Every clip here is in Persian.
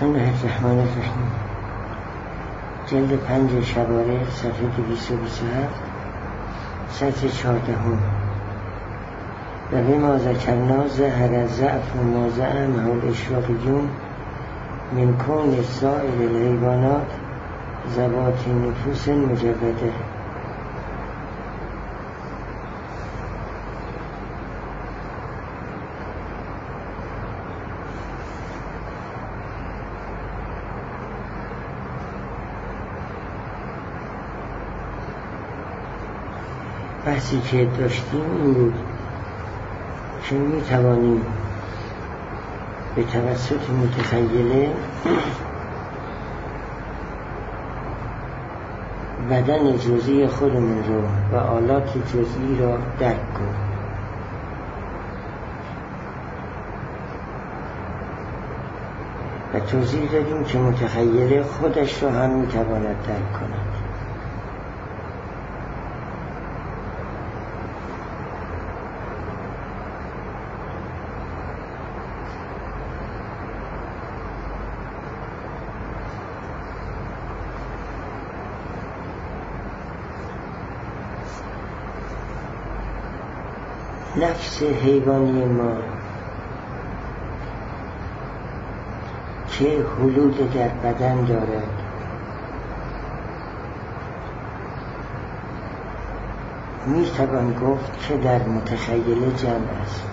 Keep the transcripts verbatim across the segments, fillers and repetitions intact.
بسم الله الرحمن الرحیم. جلد پنج شباره صفحه دویست و بیست و هفت سطر چهاردهم. و به ما ذکرنا ظهر ضعف و ما زعمه الاشراقیون من کون سایر الحیوانات ذوات نفوس مجرده. بحثی که داشتیم این بود که می توانیم به توسط متخیله بدن جزئی خودمون رو و آلات جزئی را درک کنیم. و توضیح دادیم که متخیله خودش را هم می تواند درک کند. نفس حیوانی ما که حلول در بدن دارد می توان گفت که در متخیله جمع است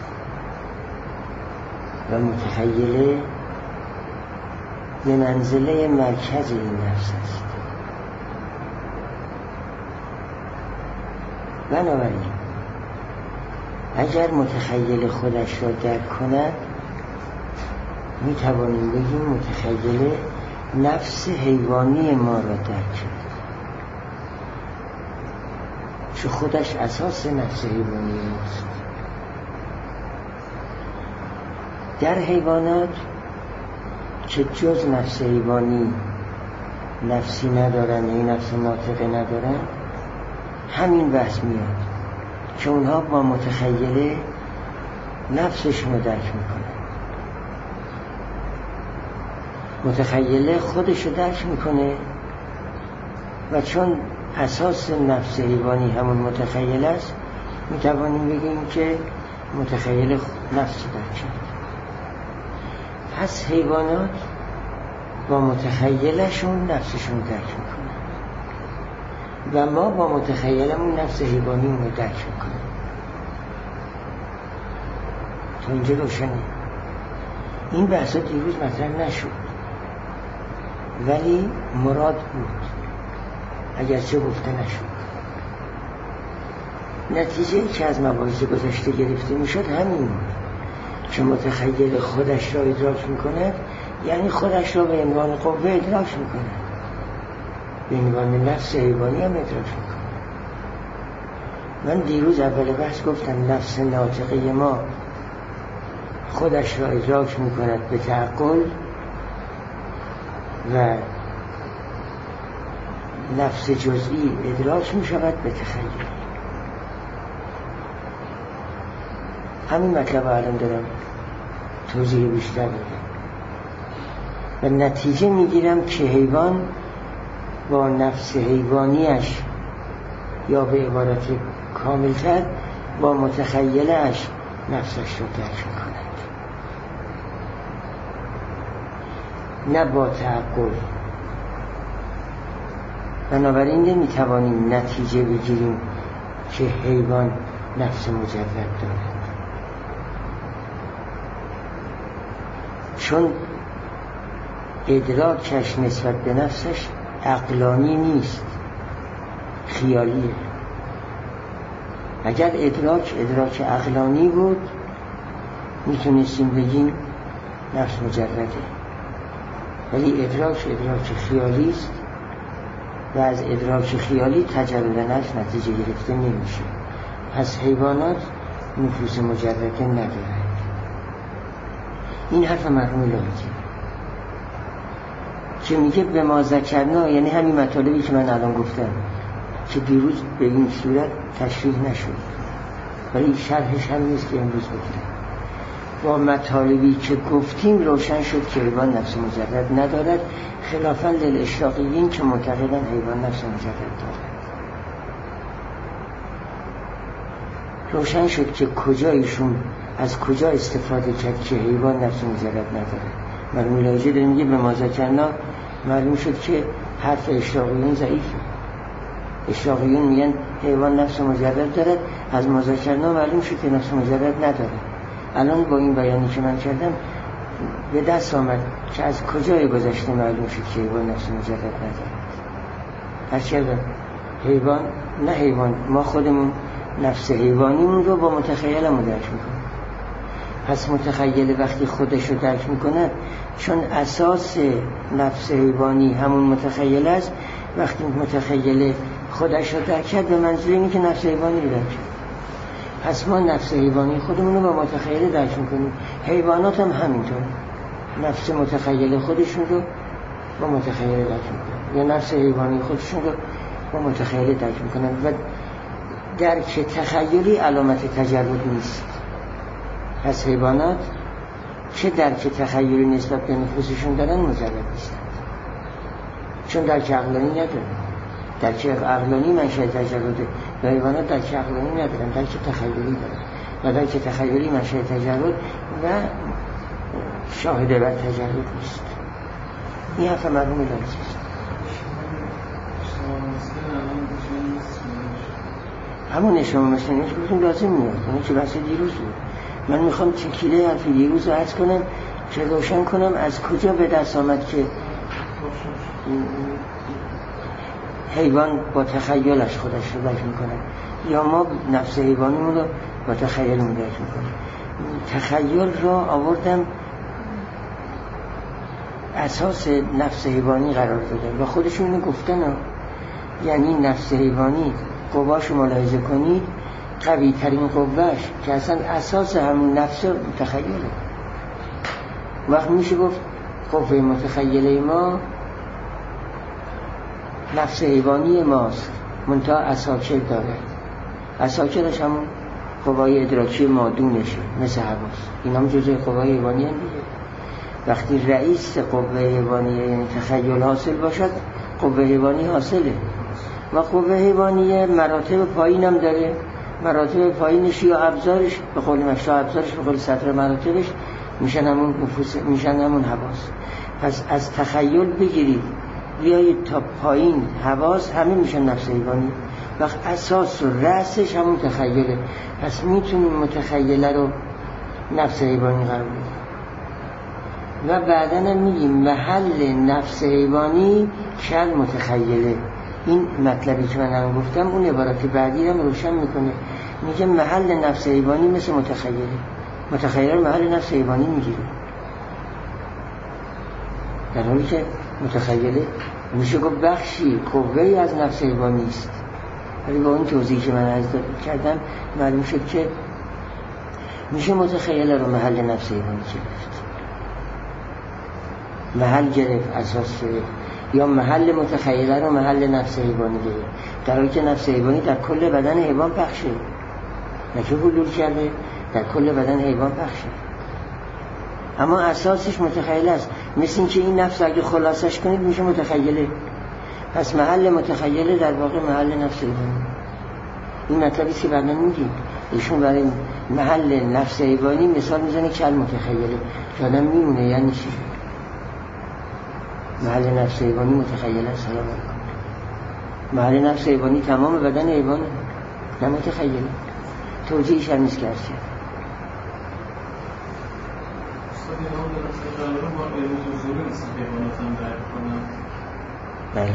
و متخیله به منزله مرکز این نفس است. بنابراین اگر متخیل خودش را درک کند می توانیم بگیم متخیل نفس حیوانی ما را درک کرد، چون خودش اساس نفس حیوانی ماست. در حیوانات که جز نفس حیوانی نفسی ندارن، این نفس ناطقه ندارن، همین بحث میاد که اونها با متخیله نفسشون رو درک میکنن. متخیله خودش رو درک میکنه و چون اساس نفس حیوانی همون متخیله است میتوانیم بگیم که متخیله نفس رو درک کرد. پس حیوانات با متخیلشون نفسشون رو درک میکنن و ما با متخیلمون نفس حیوانیمون رو درک میکنیم. تا اینجا روشنه. این بحثا دیروز مطرح نشد ولی مراد بود اگرچه گفته نشد. نتیجه که از مباحث گذشته گرفته میشد همین بود که متخیل خودش را ادراک میکند، یعنی خودش را به عنوان قوه ادراک میکند، به عنوان نفس حیوانی هم ادراک میکنه. من دیروز اول بحث گفتم نفس ناطقه ما خودش را ادراک میکند به تعقل و نفس جزئی ادراک میشود به تخیل. همین مطلب الان دارم توضیح بیشتر میدم و نتیجه میگیرم که حیوان با نفس حیوانیش یا به عبارت کاملتر با متخیلش نفسش رو درک میکند، نه با تعقل. بنابراین نمیتوانیم نتیجه بگیریم که حیوان نفس مجرد دارد، چون ادراکش نسبت به نفسش عقلانی نیست، خیالیه. اگر ادراک ادراک عقلانی بود میتونستیم بگیم نفس مجرده، ولی ادراک ادراک خیالی است و از ادراک خیالی تجرد نفس نتیجه گرفته نمیشه. پس حیوانات نفوس مجرده ندارند. این حرف مرحوم لاهوتی که میگه به ما ذکرنا، یعنی همین مطالبی که من الان گفتم که دیروز به این صورت تشریح نشد ولی شرحش هم نیست که امروز گفتم. با مطالبی که گفتیم روشن شد که حیوان نفس مجرد ندارد، خلافاً للاشراقیین که معتقدن حیوان نفس مجرد دارد. روشن شد که کجایشون از کجا استفاده کرد که حیوان نفس مجرد ندارد. مرحوم لاجی داره میگه به مازاکرنا معلوم شد که حرف اشراقیون ضعیفه. اشراقیون میگن حیوان نفس مجرد دارد، از مازاکرنا معلوم شد که نفس مجرد نداره. الان با این بیانی که من کردم به دست آمد که از کجای گذشته معلوم شد که حیوان نفس مجرد نداره. هر کردم حیوان نه حیوان، ما خودمون نفس حیوانیمون رو با متخیلمون درک میکنیم. پس متخیل وقتی خودش رو درک میکنه، چون اساس نفس حیوانی همون متخیل است، وقتی متخیل خودش رو درک کرد به منظور اینه که نفس حیوانی رو درک کرد. پس ما نفس حیوانی خودمون رو با متخیل درک میکنیم. حیوانات هم همینطور نفس متخیل خودشون رو با متخیل درک میکنن، یا نفس حیوانی خودشون رو با متخیل درک میکنن. و درک تخیلی علامت تجرد نیست. پس حیوانات چه درک تخیلی نسبت به نفوسشون دارن مجرد نیستن، چون درک عقلانی ندارن. درک عقلانی منشأ تجرده و حیوانات درک عقلانی ندارن، درک تخیلی دارن و درک تخیلی منشأ تجرد و شاهده بر تجرد نیست. این حرف مرحوم لاجی است. همون اشاره مثلا نیست بودیم لازم میاد، اونه که بحث دیروز بود. من میخوام تکیله حرف دیروز رو عرض کنم که روشن کنم از کجا به دست آمد که حیوان با تخیلش خودش رو درک میکنه، یا ما نفس حیوانیمون رو با تخیلمون درک میکنه. تخیل را آوردم اساس نفس حیوانی قرار داده و خودشون اینو گفتن ها. یعنی نفس حیوانی قواش رو ملاحظه کنید، قوی ترین قواش که اصلا اساس همون نفس متخیله. وقت میشه گفت قوه متخیله ما نفس حیوانی ماست، منتها اساکر داره. اساکرش همون قوای ادراکی مادونشه، مثل حواس. این هم جزء قوای حیوانی هم دیگه. وقتی رئیس قوه حیوانی یعنی تخیل حاصل باشد، قوه حیوانی حاصله. و قوه حیوانی مراتب پایین هم داره. مراتب پایینش یا ابزارش، به قول مشتا ابزارش، به قول سطر مراتبش میشن همون نفوس، میشن همون حواس. پس از تخیل بگیرید بیایید تا پایین حواس، همه میشن نفس حیوانی. وقت اساس و رأسش همون تخیله. پس میتونیم متخیله رو نفس حیوانی قرار بدیم. و بعداً هم میگیم محل نفس حیوانی کل متخیله. این مطلبی که من هم گفتم اون عبارت بعدی هم روشن میکنه. میگه محل نفس حیوانی مثل متخیله. متخیله رو محل نفس حیوانی میگیره، در حالی که متخیله میشه گفت بخشی قوه‌ای از نفس حیوانی است. ولی با اون توضیحی که من از کردم معلوم شد که میشه متخیله رو محل نفس حیوانی گرفت، محل گرفت، اساس گرفت، یا محل متخیله رو محل نفس حیوانی گرفت، در حالی که نفس حیوانی در کل بدن حیوان پخشه، نه که حلول کرده، در کل بدن حیوان پخشه، اما اساسش متخیله است. مثل این که این نفس اگه خلاصش کنید میشه متخیله. پس محل متخیله در واقع محل نفس حیوانی. این مطلبی که بعدا میگیم ایشون برای محل نفس حیوانی مثال میزنه کل متخیله که آدم میمونه. یعنی چی؟ محل نفس حیوانی متخیله است. سلام علیکم. محل نفس حیوانی تمام بدن حیوان نه متخیله. توجیهش هم نیست که هست کرد. بله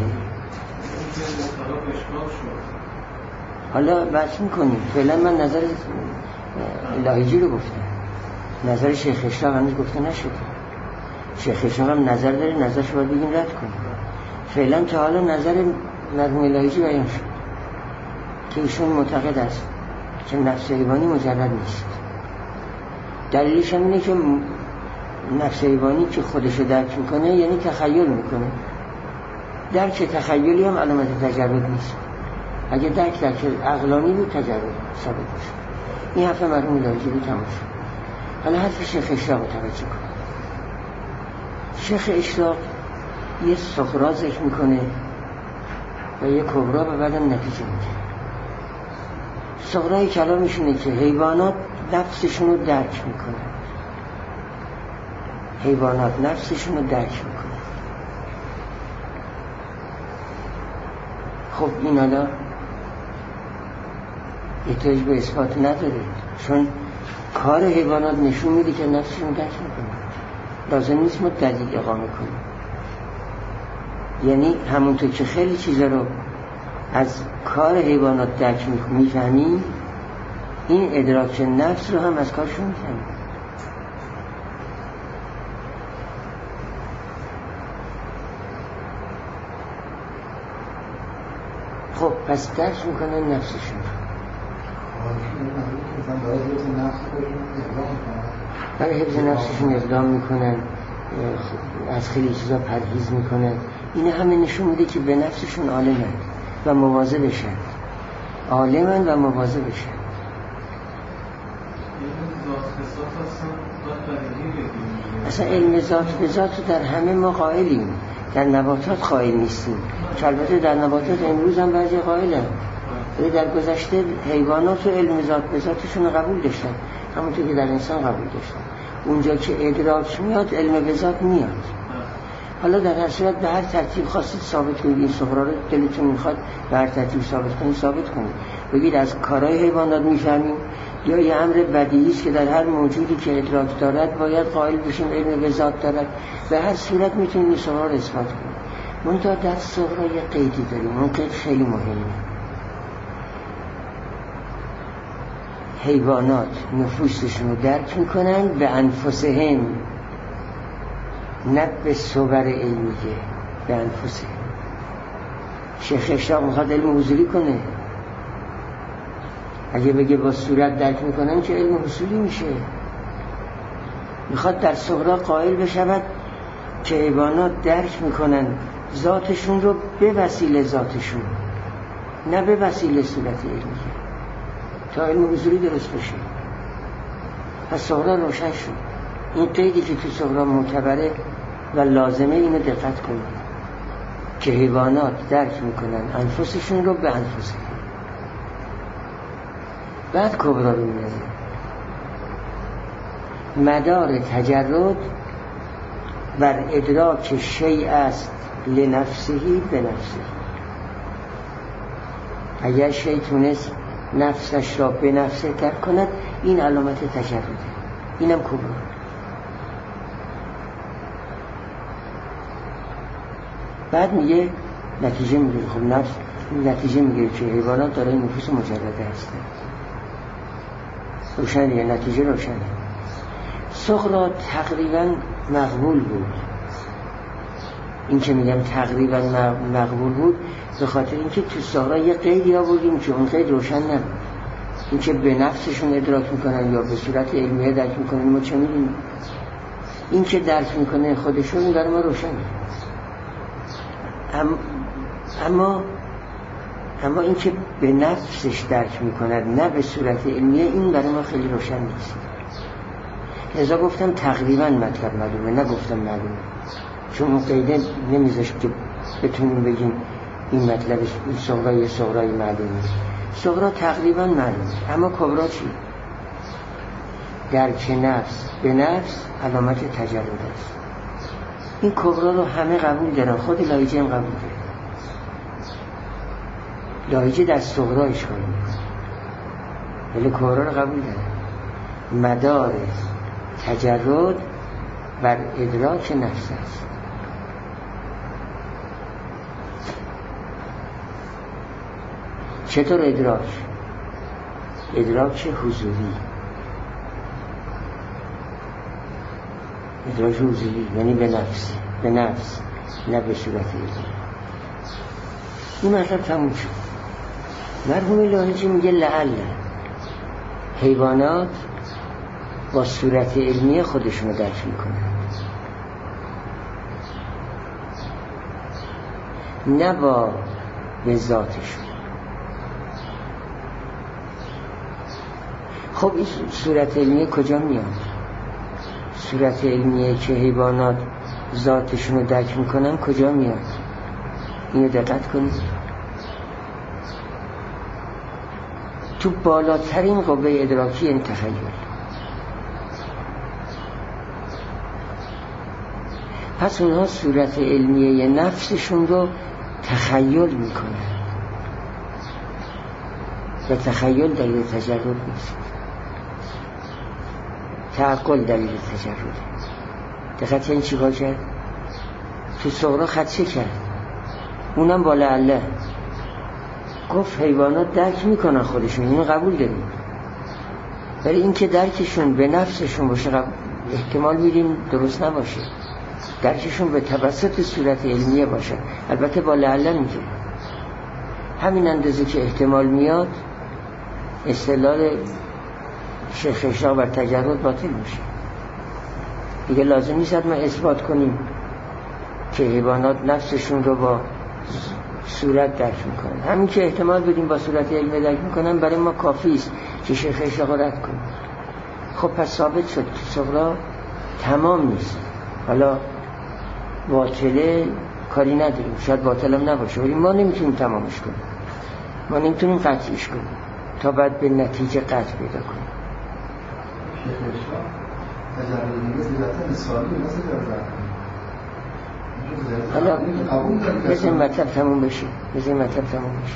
حالا بحث میکنیم. فعلا من نظر لاهیجی رو گفتم، نظر شیخ اشراق هنوز گفته نشده. شیخ اشراق هم نظر داره، نظرش باید بگیم رد کنیم. فعلا تا حالا نظر مرحوم لاهیجی بیان شد که ایشون معتقد است که نفس حیوانی مجرد نیست. دلیلش هم اینه که نفس حیوانی که خودشو درک میکنه یعنی تخیل میکنه. درک تخیلی هم علامت تجرد نیست. اگه درک درک عقلانی بود تجرد ثابت میشه. این حرف مرحوم لاهیجی بود تمام شد. حالا حرف شیخ اشراق توجه کن. شیخ اشراق یه صغرا ذکر میکنه و یه کبرا و بعدم نتیجه میده. صغرای کلامش اینه که حیوانات نفسشون رو درک میکنن. حیوانات نفسشون رو درک میکنن. خب این حالا احتیاج به اثبات نداره، چون کار حیوانات نشون میده که نفسشون درک میکنن. لازم نیست ما دلیل اقامه کنیم. یعنی همونطور که خیلی چیزا رو از کار حیوانات درک میفهمیم، این ادراک نفس رو هم از کارشون میفهمیم. خب پس درک میکنن نفسشون. برای حفظ نفسشون اقدام میکنن، از خیلی چیزا پرهیز میکنن. این همه نشون میده که به نفسشون عالمن و مواظبشن. عالمن و مواظبشن. اصلا علم ذات به ذات در همه ما قائلیم، در نباتات قائل نیستیم. که البته در نباتات امروز هم بعضی قائلن، ولی در گذشته حیوانات و علم ذات به ذاتشون قبول داشتن، همونطور که در انسان قبول داشتن. اونجا که ادراک میاد علم به ذات میاد. حالا در هر صورت به هر ترتیب خواستید ثابت کنید این صغرا رو، دلتون میخواد به هر ترتیب ثابت کنید ثابت کنید. بگید از کارهای حیوانات میفهمیم، یا یه امر بدیهی است که در هر موجودی که ادراک دارد باید قائل بشیم علم به ذات دارد. به هر صورت میتونید این صغرا رو اثبات کنید. منتها در صغرا یه قیدی داریم، اون قید خیلی مهمه. حیوانات نفوسشون رو درک میکنن به انفسهم، نه به صور علمیه، به انفسهم. شیخ اشراق میخواد علم حضوری کنه. اگه بگه با صورت درک میکنن که علم حصولی میشه. میخواد در صغرا قائل بشود که حیوانات درک میکنن ذاتشون رو به وسیله ذاتشون، نه به وسیله صورت علمیه، تا علم حضوری درست بشه. پس صغرا روشن شد. این قیدی که تو صغرا معتبره و لازمه، اینو دقت کنید که حیوانات درک میکنن انفسشون رو به انفسهم. بعد کبرا رو میاره. مدار تجرد بر ادراک شیء است لنفسهی به نفسه. اگر شیء تونست نفسش را به نفسه درک کند، این علامت تجرده، اینم کبرا. بعد میگه نتیجه میگیره. خب نفس نتیجه میگیره که حیوانات دارای نفوس مجرده هستن. روشنه، نتیجه روشنه. صغرا تقریبا مقبول بود. این که میگم تقریبا مقبول بود به خاطر اینکه تو صغرا یه قیدی آوردیم که اون قید روشن نبود. این که به نفسشون ادراک میکنن یا به صورت علمیه درک میکنن ما چه میدونیم. این که درک میکنه خودشون در ما روشنه. ام اما اما این که به نفسش درک میکند نه به صورت علمیه، این برای ما خیلی روشن نیست. لذا گفتم تقریبا مطلب معلومه، نگفتم معلومه، چون اون قیده نمیذاشت که بتونیم بگیم این مطلبش این صغرا یه صغرای معلومه. صغرا تقریبا معلومه. اما کبرا چی؟ درک نفس به نفس علامت تجرد است. این کبرا رو همه قبول دارن، خود لایجی هم قبول داره. لایجی در صغرا اشکال میکنه ولی کبرا رو قبول داره. مدار تجرد بر ادراک نفس است. چطور ادراک؟ ادراک حضوری. ادراک حضوری یعنی به نفس، به نفس نه به صورت علمی. این مطلب تموم شد. مرحوم لاهجی میگه لعل حیوانات با صورت علمی خودشونو درک میکنن، نه با به ذاتشون. خب این صورت علمی کجا میاد؟ صورت علمیه که حیوانات ذاتشون رو درک میکنن کجا میاد؟ اینو دقت کنید. تو بالاترین قوه ادراکی این تخیل. پس اونها صورت علمیه نفسشون رو تخیل میکنن و تخیل دلیل تجرد نیست، تعقل دلیل تجرد. دقت این چی باشه؟ تو صغرا خدشه کرد، اونم با لعله گفت حیوانات درک میکنن خودشون، اینو قبول داریم، ولی این که درکشون به نفسشون باشه قبول. احتمال میدیم درست نباشه، درکشون به توسط صورت علمیه باشه، البته با لعله میگه. همین اندازه که احتمال میاد استدلال شیخ اشراق بر تجرد باطل میشه. دیگه لازم نیست ما اثبات کنیم که حیوانات نفسشون رو با صورت درک میکنن. همین که احتمال بدیم با صورت علمی درک میکنن برای ما کافی است که شیخ اشراق رد کنیم. خب پس ثابت شد که صغرا تمام نیست. حالا باطله کاری نداریم، شاید باطل هم نباشه، ولی ما نمیتونیم تمامش کنیم، ما نمیتونیم قطعیش کنیم تا بعد به نتیجه قطع پیدا کنیم. حالا بذاریم مطلب تموم بشه بذاریم مطلب تموم بشه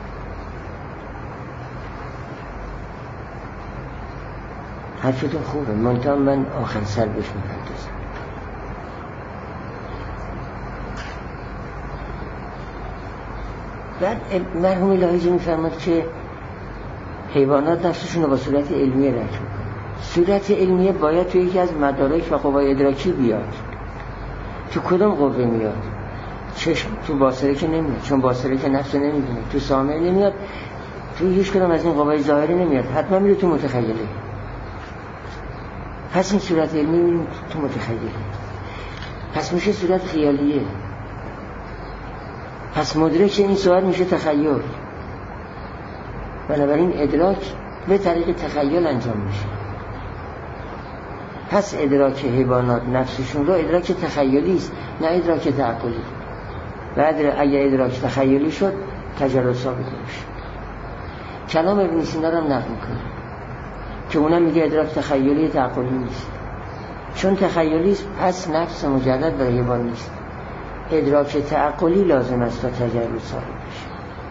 حرفتون خوبه، منتها من آخر سر بهش میپردازم. بعد مرحوم الهی میفرماد که حیوانات نفسشون رو با صورت علمیه درک میکنن. صورت علمیه باید تو یکی از مدارک و قوای ادراکی بیاد. تو کدوم قوه میاد؟ چشم تو باصره که نمیاد، چون باصره که نفس نمیدونه، تو سامع نمیاد، تو هیچ کدوم از این قوای ظاهری نمیاد، حتما میره تو متخیله. پس این صورت علمی میره تو متخیله، پس میشه صورت خیالیه، پس مدرک این صورت میشه تخیل. بنابراین ادراک به طریق تخیل انجام میشه. پس ادراک حیوانات نفسشون رو ادراک تخیلی است، نه ادراک تعقلی. بعد اگه ادراک تخیلی شد تجرد ثابت میشه. کلام ابن سینا رو نقل میکنه که اونم میگه ادراک تخیلی تعقلی نیست، چون تخیلی است پس نفس مجرد برای حیوان نیست. ادراک تعقلی لازم است تا تجرد ثابت بشه.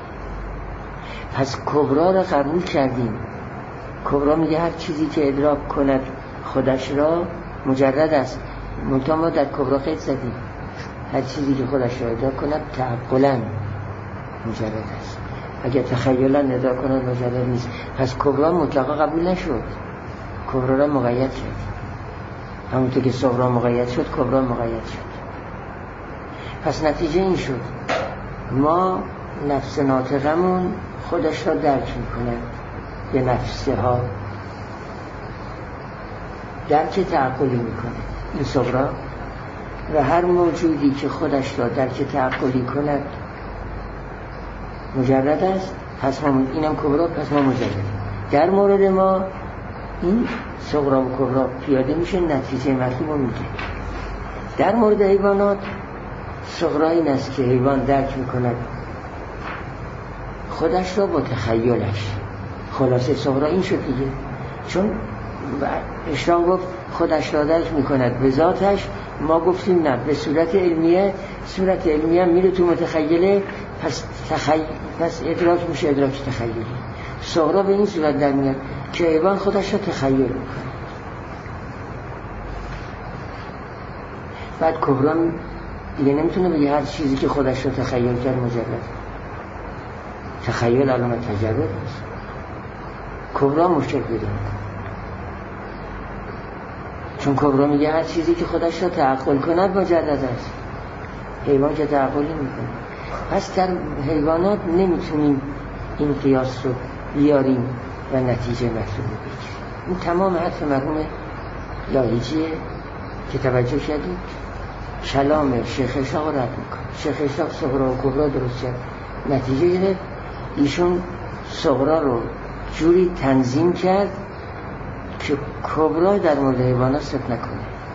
پس کبرا را قبول کردیم. کبرا میگه هر چیزی که ادراک کند خودش را مجرد است. منتها ما در کبرا قید زدیم هر چیزی که خودش را ادراک کند تعقلا مجرد است، اگر تخیلا ادراک کند مجرد نیست. پس کبرا مطلقا قبول نشد، کبرا را مقید شد. همونطور که صغرا مقید شد کبرا مقید شد. پس نتیجه این شد ما نفس ناطقمون خودش را درک میکنه به نفسه ها، درک تعقلی میکنه این صغرا، و هر موجودی که خودش را درک تعقلی کند مجرد است. پس ما اینم کبرا، پس ما مجردیم. در مورد ما این صغرا و کبرا پیاده میشه، نتیجه مطلوب رو میده. در مورد حیوانات صغرا این است که حیوان درک میکند خودش را با تخیلش. خلاصه صغرا این شد دیگه، چون اشراق گفت خودش را درک میکند به ذاتش، ما گفتیم نه، به صورت علمیه. صورت علمیه میره تو متخیله، پس تخیل، پس ادراک میشه ادراک تخیلی. صغرا به این صورت در میاد که حیوان خودش را تخیل میکنه. بعد کبرا دیگه نمیتونه بگه هر چیزی که خودش را تخیل کرد مجرد. تخیل علامت تجرد است. کبرا مشکل پیدا میکنه، چون کبرا میگه هر چیزی که خودش را تعقل کند مجرد است. حیوان که تعقلی میکنه. پس در حیوانات نمیتونیم این قیاس رو بیاریم و نتیجه مطلوب رو بگیریم. این تمام حرف مرحوم لاهیجیه که توجه شدید. کلام شیخ اشراق رد میکنه. شیخ اشراق صغرا و کبرا درست کرد، نتیجه گرفت. ایشون صغرا رو جوری تنظیم کرد که کبرا در مورد حیوانات صدق نکنه.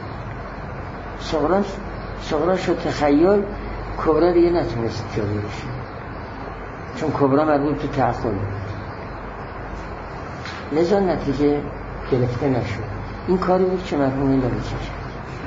صغرا صغرا شد تخیل، کبرا دیگه نتونست جاری بشه، چون کبرا مربوط به تعقل بود، لذا نتیجه گرفته نشد. این کاری بود که مرحوم لاریجی کرد.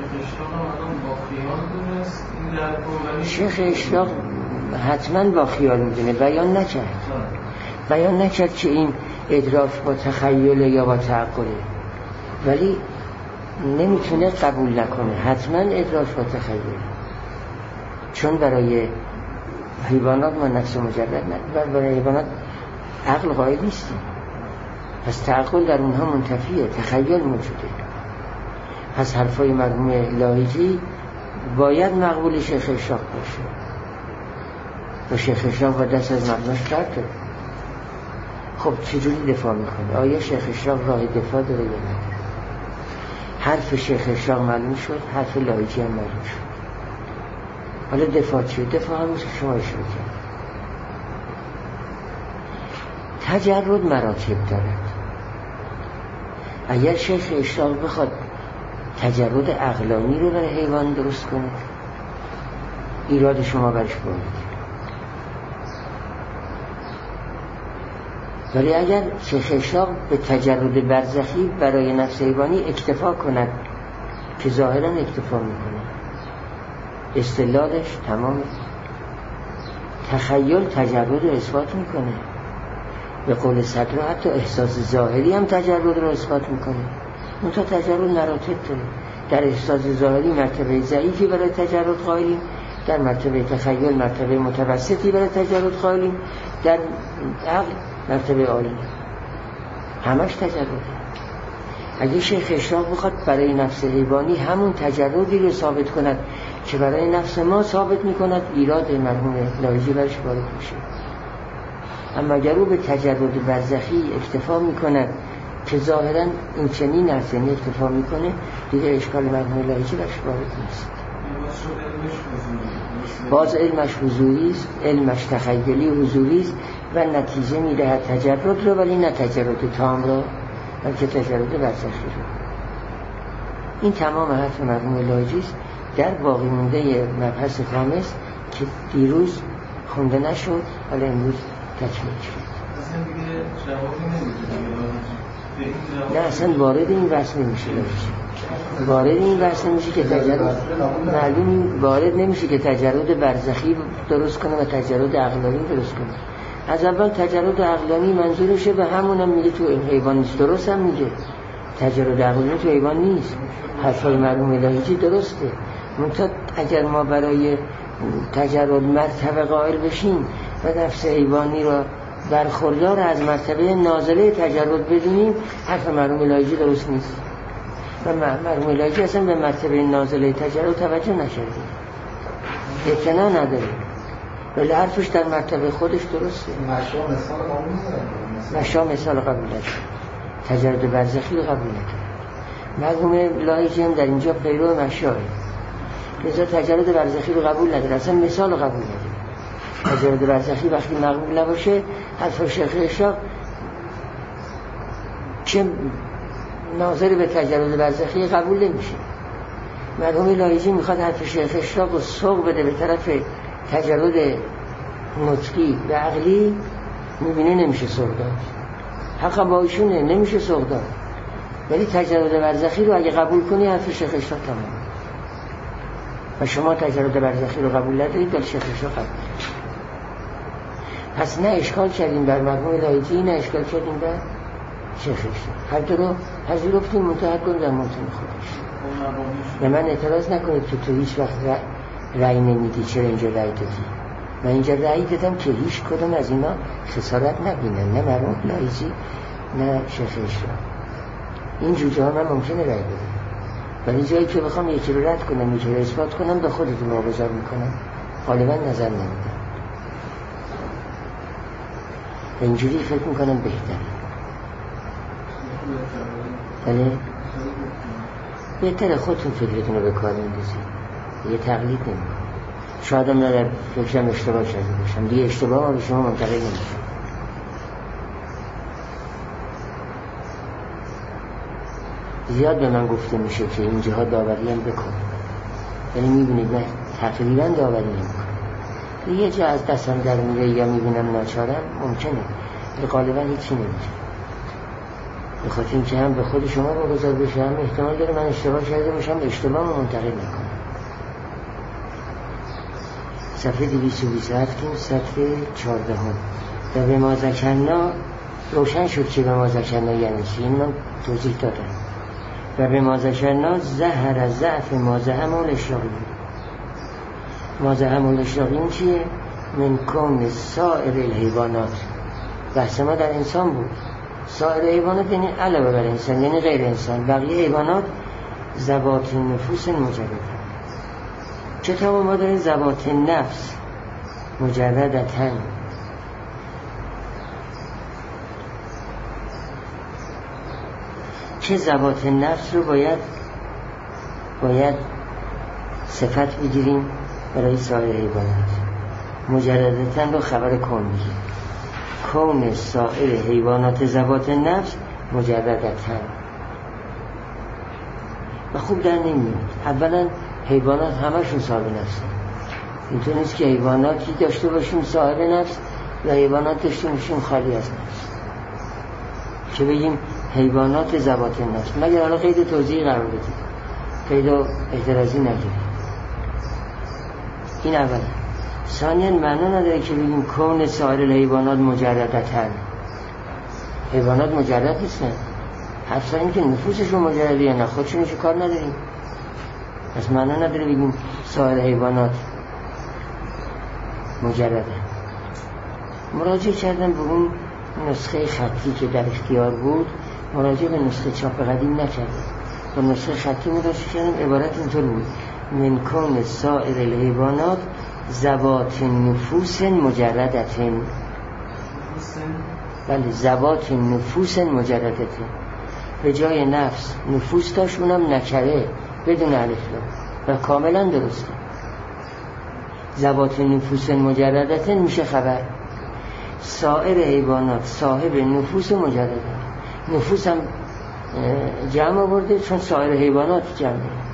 شیخ اشراق حتما با خیال میدونه، بیان نکرد بیان نکرد که این ادراک با تخیل یا با تعقله، ولی نمیتونه قبول نکنه حتما ادراک با تخیل، چون برای حیوانات ما نفس مجرد نه، برای حیوانات عقل قائل نیستیم، پس تعقل در اونها منتفیه، تخیل موجوده. پس حرفای مرحوم لاهیجی باید مقبول شیخ اشراق باشه و شیخ اشراق با دست از مردمش فرد کرد. خب چجوری دفاع میکنه؟ آیا شیخ اشراق راه دفاع داره یا نه؟ حرف شیخ اشراق معلوم شد، حرف لاهیجی هم معلوم شد. حالا دفاع چیه؟ دفاع هم مثل شما اشاره کرد. تجرد مراتب دارد. اگر شیخ اشراق بخواد تجرد عقلانی رو برای حیوان درست کنه، ایراد شما برش باید. ولی اگر شیخ اشراق به تجرد برزخی برای نفس حیوانی اکتفا کند که ظاهرا اکتفا میکنه، استدلالش تمامه. تخیل تجرد رو اثبات میکنه، به قول صدر حتی احساس ظاهری هم تجرد رو اثبات میکنه. اون تا تجرد مراتب داره. در احساس ظاهری مرتبه ضعیفی برای تجرد قائلیم، در مرتبه تخیل مرتبه متوسطی برای تجرد قائلیم، در عقل مرتبه عالی، همش تجرده. اگه شیخ اشراق بخواد برای نفس حیوانی همون تجردی رو ثابت کند که برای نفس ما ثابت میکند، ایراد مرحوم لاهیجی برش وارد میشه. اما اگر او به تجرد برزخی اکتفا میکند که ظاهرا این چنین است، یعنی اکتفا میکنه، دیگه اشکال مرحوم لاهیجی برش وارد نیست. باز علمش حضوری است، علمش تخیلی حضوری است و نتیجه میدهد تجرد رو، ولی نه تجرد تام رو، بلکه تجرد برزخی رو. این تمام حرف مرحوم لاهیجی است در باقی مونده مبحث خامس که دیروز خونده نشد، ولی امروز تکمیل شد. اصلا دیگه جوابی نمیده. نه اصلا وارد این بحث نمیشه، وارد این بحث نمیشه که تجرد معلوم وارد نمیشه که تجرد برزخی درست کنه و تجرد عقلانی درست کنه. از اول تجرد عقلانی منظورشه به همونم میگه تو حیوان نیست، درست هم میگه تجرد عقلانی تو حیوان نیست. حرفای مرحوم لاهیجی درسته، منتها اگر ما برای تجرد مرتبه قائل بشیم و نفس حیوانی را برخوردار از مرتبه نازله تجرد بدونیم، حرف مرحوم لاهیجی درست نیست و مرحوم لاهیجی اصلا به مرتبه نازله تجرد توجه نشده، اعتنا نداره، ولی حرفش در مرتبه خودش درسته. مشا مثال قبول نداره، تجرد برزخی رو قبول نداره. مرحوم لاهیجی هم در اینجا پیرو مشاه، لذا تجرد برزخی رو قبول نداره، اصلا مثال رو قبول نداره. تجرد برزخی وقتی مقبول نباشه، حرف شیخ اشراق که ناظر به تجرد برزخی قبول نمیشه. مرحوم لاهیجی میخواد حرف شیخ اشراق رو سوق بده به طرف تجرد نطقی و عقلی، میبینه نمیشه سوق داد. حقا با ایشونه، نمیشه سوق داد، ولی تجرد برزخی رو اگه قبول کنی حرف شیخ اشراق تمام. و شما تجرد برزخی رو قبول ندارید، ولی شیخ اشراق قبول دارید. پس نه اشکال کردیم بر مرحوم لاهیجی، نه اشکال کردیم بر شیخ اشراق. هر دو رو پذیرفتیم، منتها هر کدوم در موطن خودش. به من اعتراض نکنید که تو هیچ وقت رأی نمیدی، چرا اینجا رأی دادی؟ من اینجا رأی دادم که هیچ کدوم از اینا خسارت نبینن، نه مرحوم لاهیجی نه شیخ اشراق. این جوجه ها من ممکنه رأی بدم، ولی جایی که بخوام یکی رو رد کنم، یکی رو اثبات کنم، به خودتون واگذار میکنم، غالبا نظر نمیدم. اینجوری فکر میکنم بهتره. بله بهتره خودتون فکرتون رو به کار میندازید، یه تقلید نمیکنم. شاید هم نه در فکرم اشتباه شده باشم، دیگه اشتباه ما به شما منتقل نمیشه. زیاد به من گفته میشه که این جهاد داوری هم بکن، یعنی میبینید من تقریبا داوری نمیکنم، یه جا از دستم در میره یا میبینم ناچارم ممکنه، ولی غالبا هیچی نمیشه. به خاطر اینکه هم به خود شما واگذار بشه، هم احتمال داره من اشتباه کرده باشم، اشتباه رو منتقل نکنم. صفحه دویست و بیست و هفت که صفحه چهارده هم و به ما ذکرنا روشن شد که به ما ذکرنا یعنی چی، این من توضیح دادم. و به ما ذکرنا ظهر ضعف ما زعم الاشراقیون. ما زعم الاشراقیون چیه؟ من کون سائر الحیوانات. بحث ما در انسان بود. سایر حیوانات یعنی علاوه بر انسان، یعنی غیر انسان، بقیه حیوانات ذوات نفوس مجرده. کتاب ما داره ذوات نفس مجردتن. چه ذوات نفس رو باید باید صفت بگیریم برای سایر حیوانات. مجردتن رو خبر کن میگیم. کون سایر حیوانات ذوات نفس مجردتن. و خوب در نمیاد. اولا حیوانات همشون صاحب نفسه. اینطور نیست که حیواناتی داشته باشیم صاحب نفس و حیوانات داشته باشیم خالی از نفس، که بگیم حیوانات ذوات نفس، مگر حالا قید توضیحی قرار بدید، قید اعتراضی نگیرید. این اولا. ثانیاً معنا نداره که بگیم کون سایر الحیوانات مجردتن. حیوانات مجرد نیستن. حرف این که نفوسشون مجرده یا نه، خودشونش کار نداریم. پس معنا نداره بگیم سایر حیوانات مجرده. مراجعه کردم به اون نسخه خطی که در اختیار بود، مراجعه به نسخه چاپ قدیم نکردم. با نسخه خطی مراجعه کردم، عبارت اینطور بود: من کون سایر الحیوانات ذوات نفوس مجردتن. بله، ذوات نفوس مجردتن. به جای نفس نفوس داشت، اونم نکره بدون الف لام و کاملا درسته. ذوات نفوس مجردتن میشه خبر. سایر حیوانات صاحب نفوس مجردتن. نفوس هم جمع آورده چون سایر حیوانات جمعه.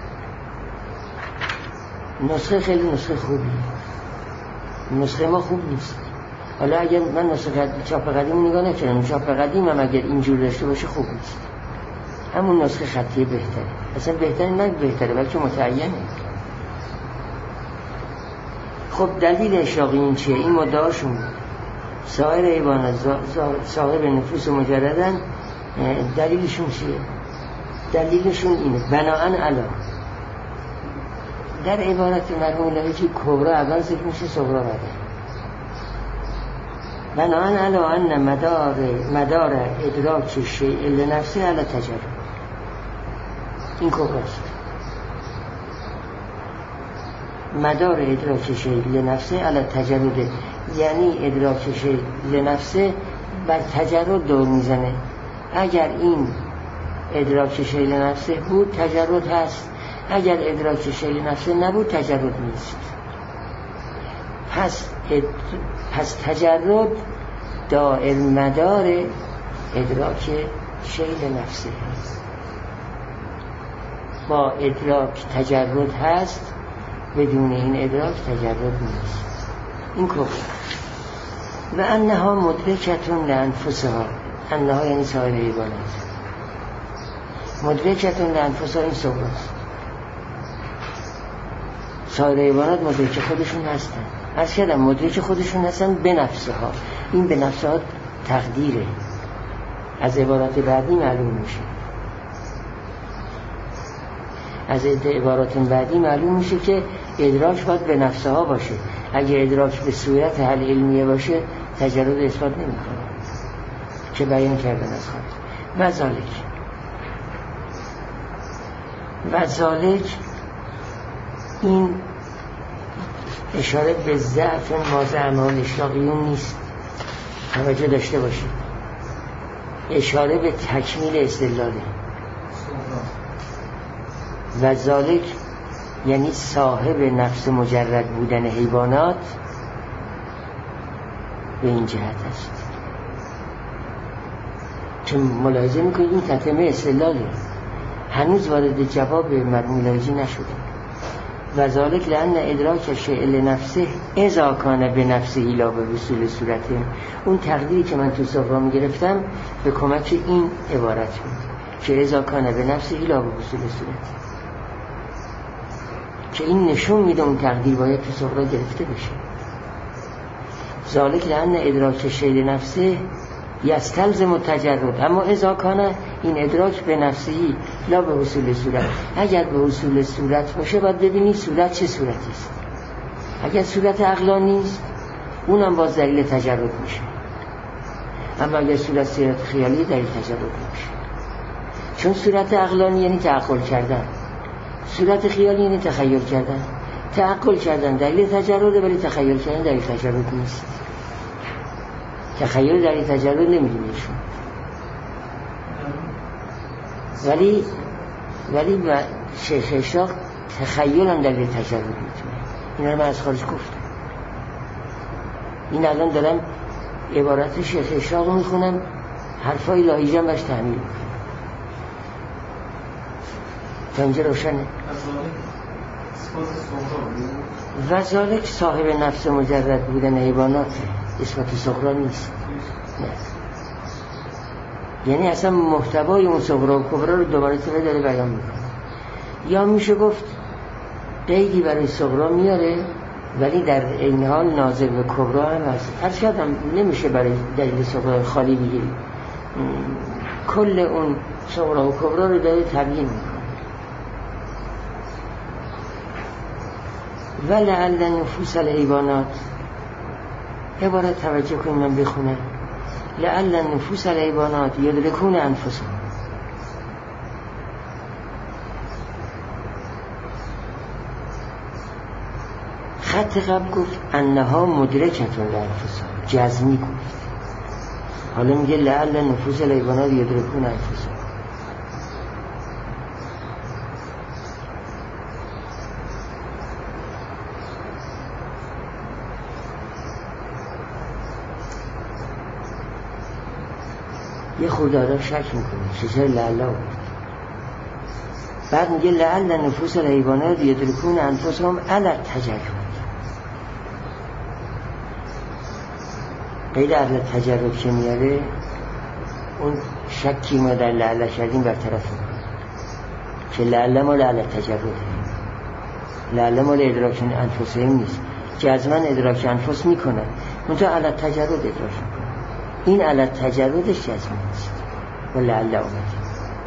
نسخه خیلی نسخه خوبی، نسخه ما خوب نیست. حالا اگر من نسخه چاپ قدیم نگاه نکردم، چاپ قدیم هم اگر اینجور داشته باشه خوب نیست. همون نسخه خطی بهتره. اصلا بهتره نه بهتره بلکه متعینه. خب دلیل اشراقیون چیه؟ این مدعاشون سایر حیوانات صاحب نفوس مجردن. دلیلشون چیه؟ دلیلشون اینه بناءً علی، در عبارت مرحوم لهیجی کبرا اول ذکر میشه، صغرا بعد. بناءً علی ان مدار مدار ادراک شیء لنفسه علی تجرد. این کبراست. مدار ادراک شیء لنفسه علی تجرد، یعنی ادراک شیء لنفسه بر تجرد دور میزنه. اگر این ادراک شیء لنفسه بود تجرد هست، اگر ادراک شیء لنفسه نبود تجرد نیست. پس اد... پس تجرد دائر مدار ادراک شیء لنفسه هست. با ادراک تجرد هست، بدون این ادراک تجرد نیست. این کفر. و انها مدرکتون لانفسها. انها یعنی سایر حیوانات. مدرکتون لانفسها این صغراست. سایر حیوانات مدرک خودشون هستن. از کردم مدرک خودشون هستن به نفسها. این به نفسها تقدیره. از عبارات بعدی معلوم میشه. از عبارات بعدی معلوم میشه که ادراک باید به نفسها باشه. اگه ادراک به صورت حل علمیه باشه تجرد اثبات نمیکنه که بیان کردن از خود. و ذالک و ذالک این اشاره به ضعف مازه اعمال اشراقیون نیست، توجه داشته باشید. اشاره به تکمیل استدلاله. و ذالک یعنی صاحب نفس مجرد بودن حیوانات به این جهت است که ملاحظه میکنید این تتمه استدلاله، هنوز وارد جواب مرحوم لهیجی نشده. و ذالک لأن ادراک شیء لنفسه اذا کان بنفسه لا به وصول صورته. اون تقدیری که من تو صغرا میگرفتم به کمک این عبارت بود که اذا کان بنفسه لا به وصول صورته، که این نشون میده اون تقدیر باید تو صغرا گرفته بشه. ذالک لأن ادراک شیء لنفسه یستلزم التجرد، اما اذا کان این ادراک به نفسی لا به وصول صورت. اگر به وصول صورت باشه باید ببینی صورت چه صورتی است. اگر صورت عقلانی است اونم باز دلیل تجرد میشه، اما اگر صورت صورت خیالی دلیل تجرد میشه. چون صورت عقلانی یعنی تعقل کردن، صورت خیالی یعنی تخیل کردن. تعقل کردن دلیل تجرده ولی تخیل کردن دلیل تجرد نیست. تخیل دلیل تجرد نمیدونیشون، ولی ولی شیخ اشراق تخیل هم دلیل تجرد میتونه. این رو من از خارج گفتم. این الان دارم عبارت شیخ اشراق رو میخونم، حرفای لاهیجه هم باش تحمیل میکنم تا اینجا روشنه. و ذالک صاحب نفس مجرد بودن حیوانات اثبات صغرا نیست. نه. یعنی اصلا محتوای اون صغرا و کبرا رو دوباره تبه داره بیان میکنه. یا میشه گفت قیدی برای صغرا میاره ولی در این حال ناظر به کبرا هم هست. هرچند هم نمیشه برای دلیل صغرا خالی بگیری، کل اون صغرا و کبرا رو داره تبیین میکنه. ولعل نفوس الحیوانات، عبارت توجه کنیم من بخونم. لعل نفوس الحیوانات یدرکون انفسهم، خط قبل گفت انها مدرکتون لانفسهم، جزمی گفت. حالا میگه لعل نفوس الحیوانات یدرکون انفسهم. یه خود آدم شک میکنه چطور لعلا بود. بعد میگه لعل نفوس الحیوانات یدرکون انفسهم علی التجرد. قید علی التجرد که میاره اون شکی ما در لعلا کردیم برطرف میکنه که لعلا ما لعلا التجرد، لعلا ما لادراک انفسهم نیست. جزمن ادراک انفس میکنه منتها علی التجرد ادراک میکنه. این علت تجردش جزمی نیست و لعله آمده.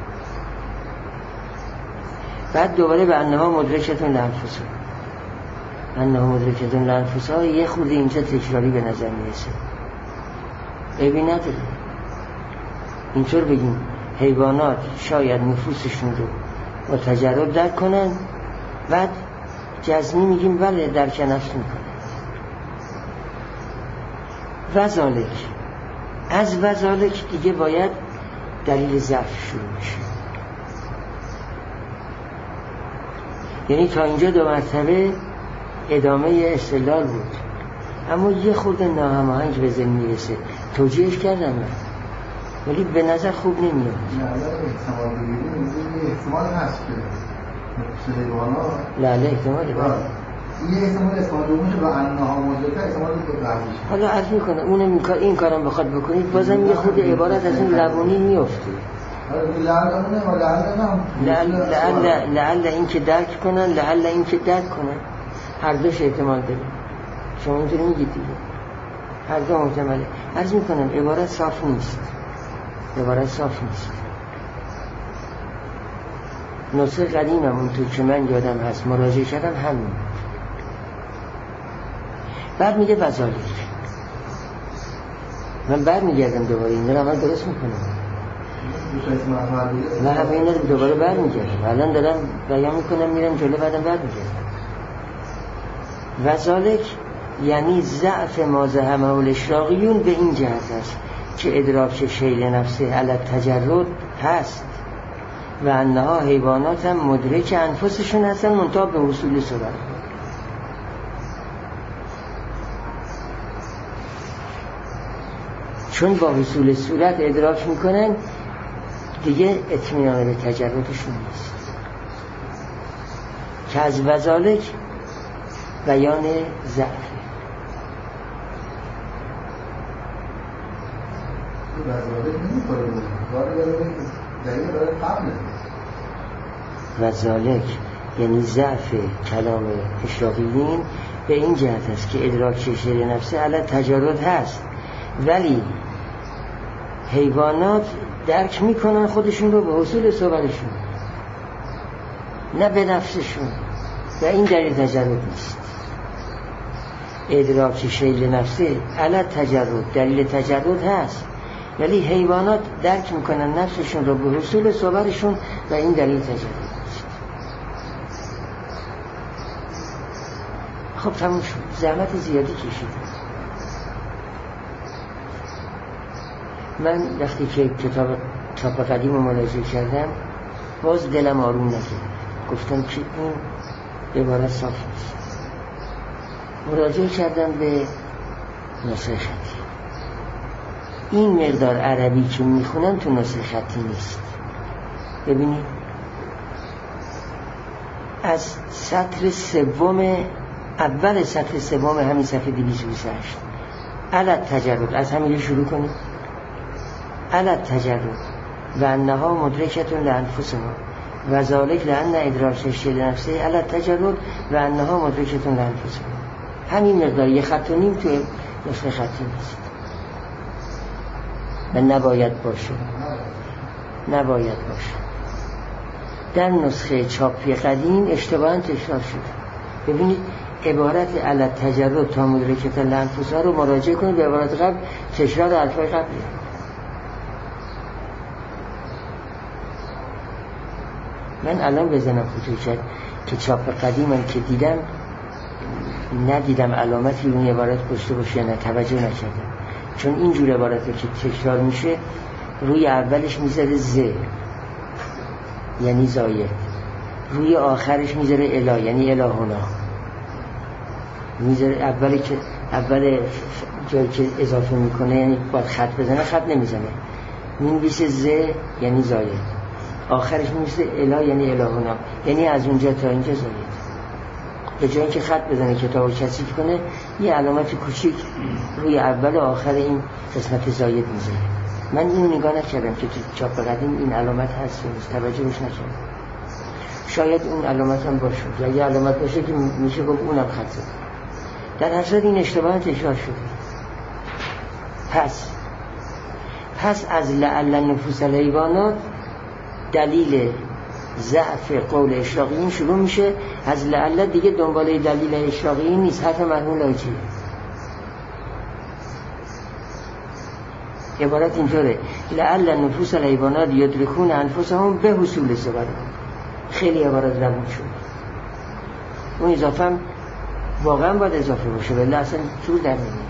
بعد دوباره به انها مدرکتون لانفسها، انها مدرکتون لانفسها یه خورده اینجا تکراری به نظر میرسه. عیبی نداره اینطور بگیم حیوانات شاید نفوسشون رو با تجرد درک کنن، بعد جزمی میگیم بله درک نفس میکنن. و ذالک، از و ذالک دیگه باید دلیل ضعف شروع میشه. یعنی تا اینجا دو مرتبه ادامه استدلال بود، اما یه خورده ناهماهنگ به ذهن میرسه. توجیهش کردم من ولی به نظر خوب نمیاد. نه احتمال بگیریم احتمال هست که نفس حیوانات لاله احتمال بگیریم این احتمال اثبات میشه و انها مدرکه احتمال بگیریم. حالا عرض میکنه اونم این, کار این کارم بخواد بکنید بازم یه خود عبارت از این لبونی میفته. لعل لعل این که درک کنن، لعل این که درک کنن، هر دوش احتمال داره. شما اینطوری میگید دیگه هر دو محتمله. عرض میکنم عبارت صاف نیست، عبارت صاف نیست. نسخه قدیمم اون تو که من یادم هست مراجعه کردم همین. بعد میگه وذالک، من بعد میگردم دوباره این رو من درست میکنم، من همه این رو دوباره بعد میگردم. الان دارم بیان میکنم میرم جلو بعدم بعد میگردم. وذالک یعنی ضعف ما زعمه الاشراقیون به این جهت است که ادراک شیء نفسه علی التجرد هست و انها حیوانات هم مدرک انفسشون هستن منتها به وصول صورت. چون با وصول صورت ادراک میکنن دیگه اطمینان به تجردشون نیست. که از وذالک بیان ضعف. وذالک نمی‌خوره بود وارد دلیل برای قبله. وذالک یعنی ضعف کلام اشراقیین به این جهت است که ادراک شیء نفسه علی تجرد هست، ولی حیوانات درک میکنن خودشون رو به حصول صورتشون، نه به نفسشون، و این دلیل تجرد نیست. ادراک شیء نفسه علی تجرد دلیل تجرد هست، ولی حیوانات درک میکنن نفسشون رو به حصول صورتشون و این دلیل تجرد نیست. خب تموم شد. زحمت زیادی کشیدم. من وقتی که کتاب چاپ قدیم رو مراجعه کردم باز دلم آروم نکرد، گفتم که این عبارت صاف نیست. مراجعه کردم به نسخه خطی. این مقدار عربی که میخونم تو نسخه خطی نیست. ببینید از سطر سوم، اول سطر سوم همین صفحه دویست و بیست و هشت علت تجرد، از همین شروع کنید. علت تجرد و انها مدرکتون لانفسها و ذالک لان ادراک شیء نفسه علت تجرد و انها مدرکتون لانفسها. همین مقدار یه خط و نیم تو نسخه خطی نیست و نباید باشه، نباید باشه. در نسخه چاپی قدیم اشتباهاً تکرار شد. ببینید عبارت علت تجرد تا مدرکت لانفسها رو مراجعه کنید به عبارت قبل، تکرار الفاظ قبلی. من الان بزنم خطور کرد که چاپ قدیمم که دیدم ندیدم علامتی اون عبارت پشت باشه، نه توجه نکردم، چون اینجور عبارتی که تکرار میشه روی اولش میذاره ز یعنی زاید، روی آخرش میذاره الا یعنی الهونا، میذاره اولی که اول جایی که اضافه میکنه یعنی باید خط بزنه خط نمیزنه، مینویسه ز یعنی زاید، آخرش میشه الا یعنی الهونا یعنی از اونجا تا اینجا زاید. به جای اینکه خط بزنه کتابو کثیف کنه یه علامت کوچیک روی اول و آخر این قسمت زاید میذاره. من اینو نگاه نکردم که تو چاپ قدیم این علامت هست و نیست، توجهش نکردم. شاید اون علامت هم باشه یا یه علامت باشه که میشه گفت اونم خطه. در اصل این اشتباه تکرار شده. پس پس از لعل نفوس الحیوانات دلیل ضعف قول اشراقیین شروع میشه. از لعل دیگه دنباله دلیل اشراقیین نیست، حرف مرحوم لاجی. عبارت اینطوره: لعل نفوس الحیوانات یدرکون انفسهم به حصول صبر. خیلی عبارت روون شد. اون اضافه هم واقعا باید اضافه باشه ولی اصلا جور در نمیاد.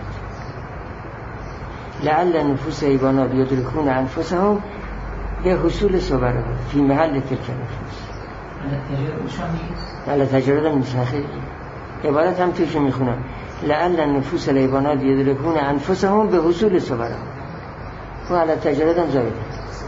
لعل نفوس الحیوانات یدرکون انفسهم به حصول صبر فی محل تلک نفوس. على تجرد هم نیست. عبارت هم توش میخونم: لعل نفوس الحیوانات یدرکون انفسهم به حصول صبر و على تجرد هم زاید.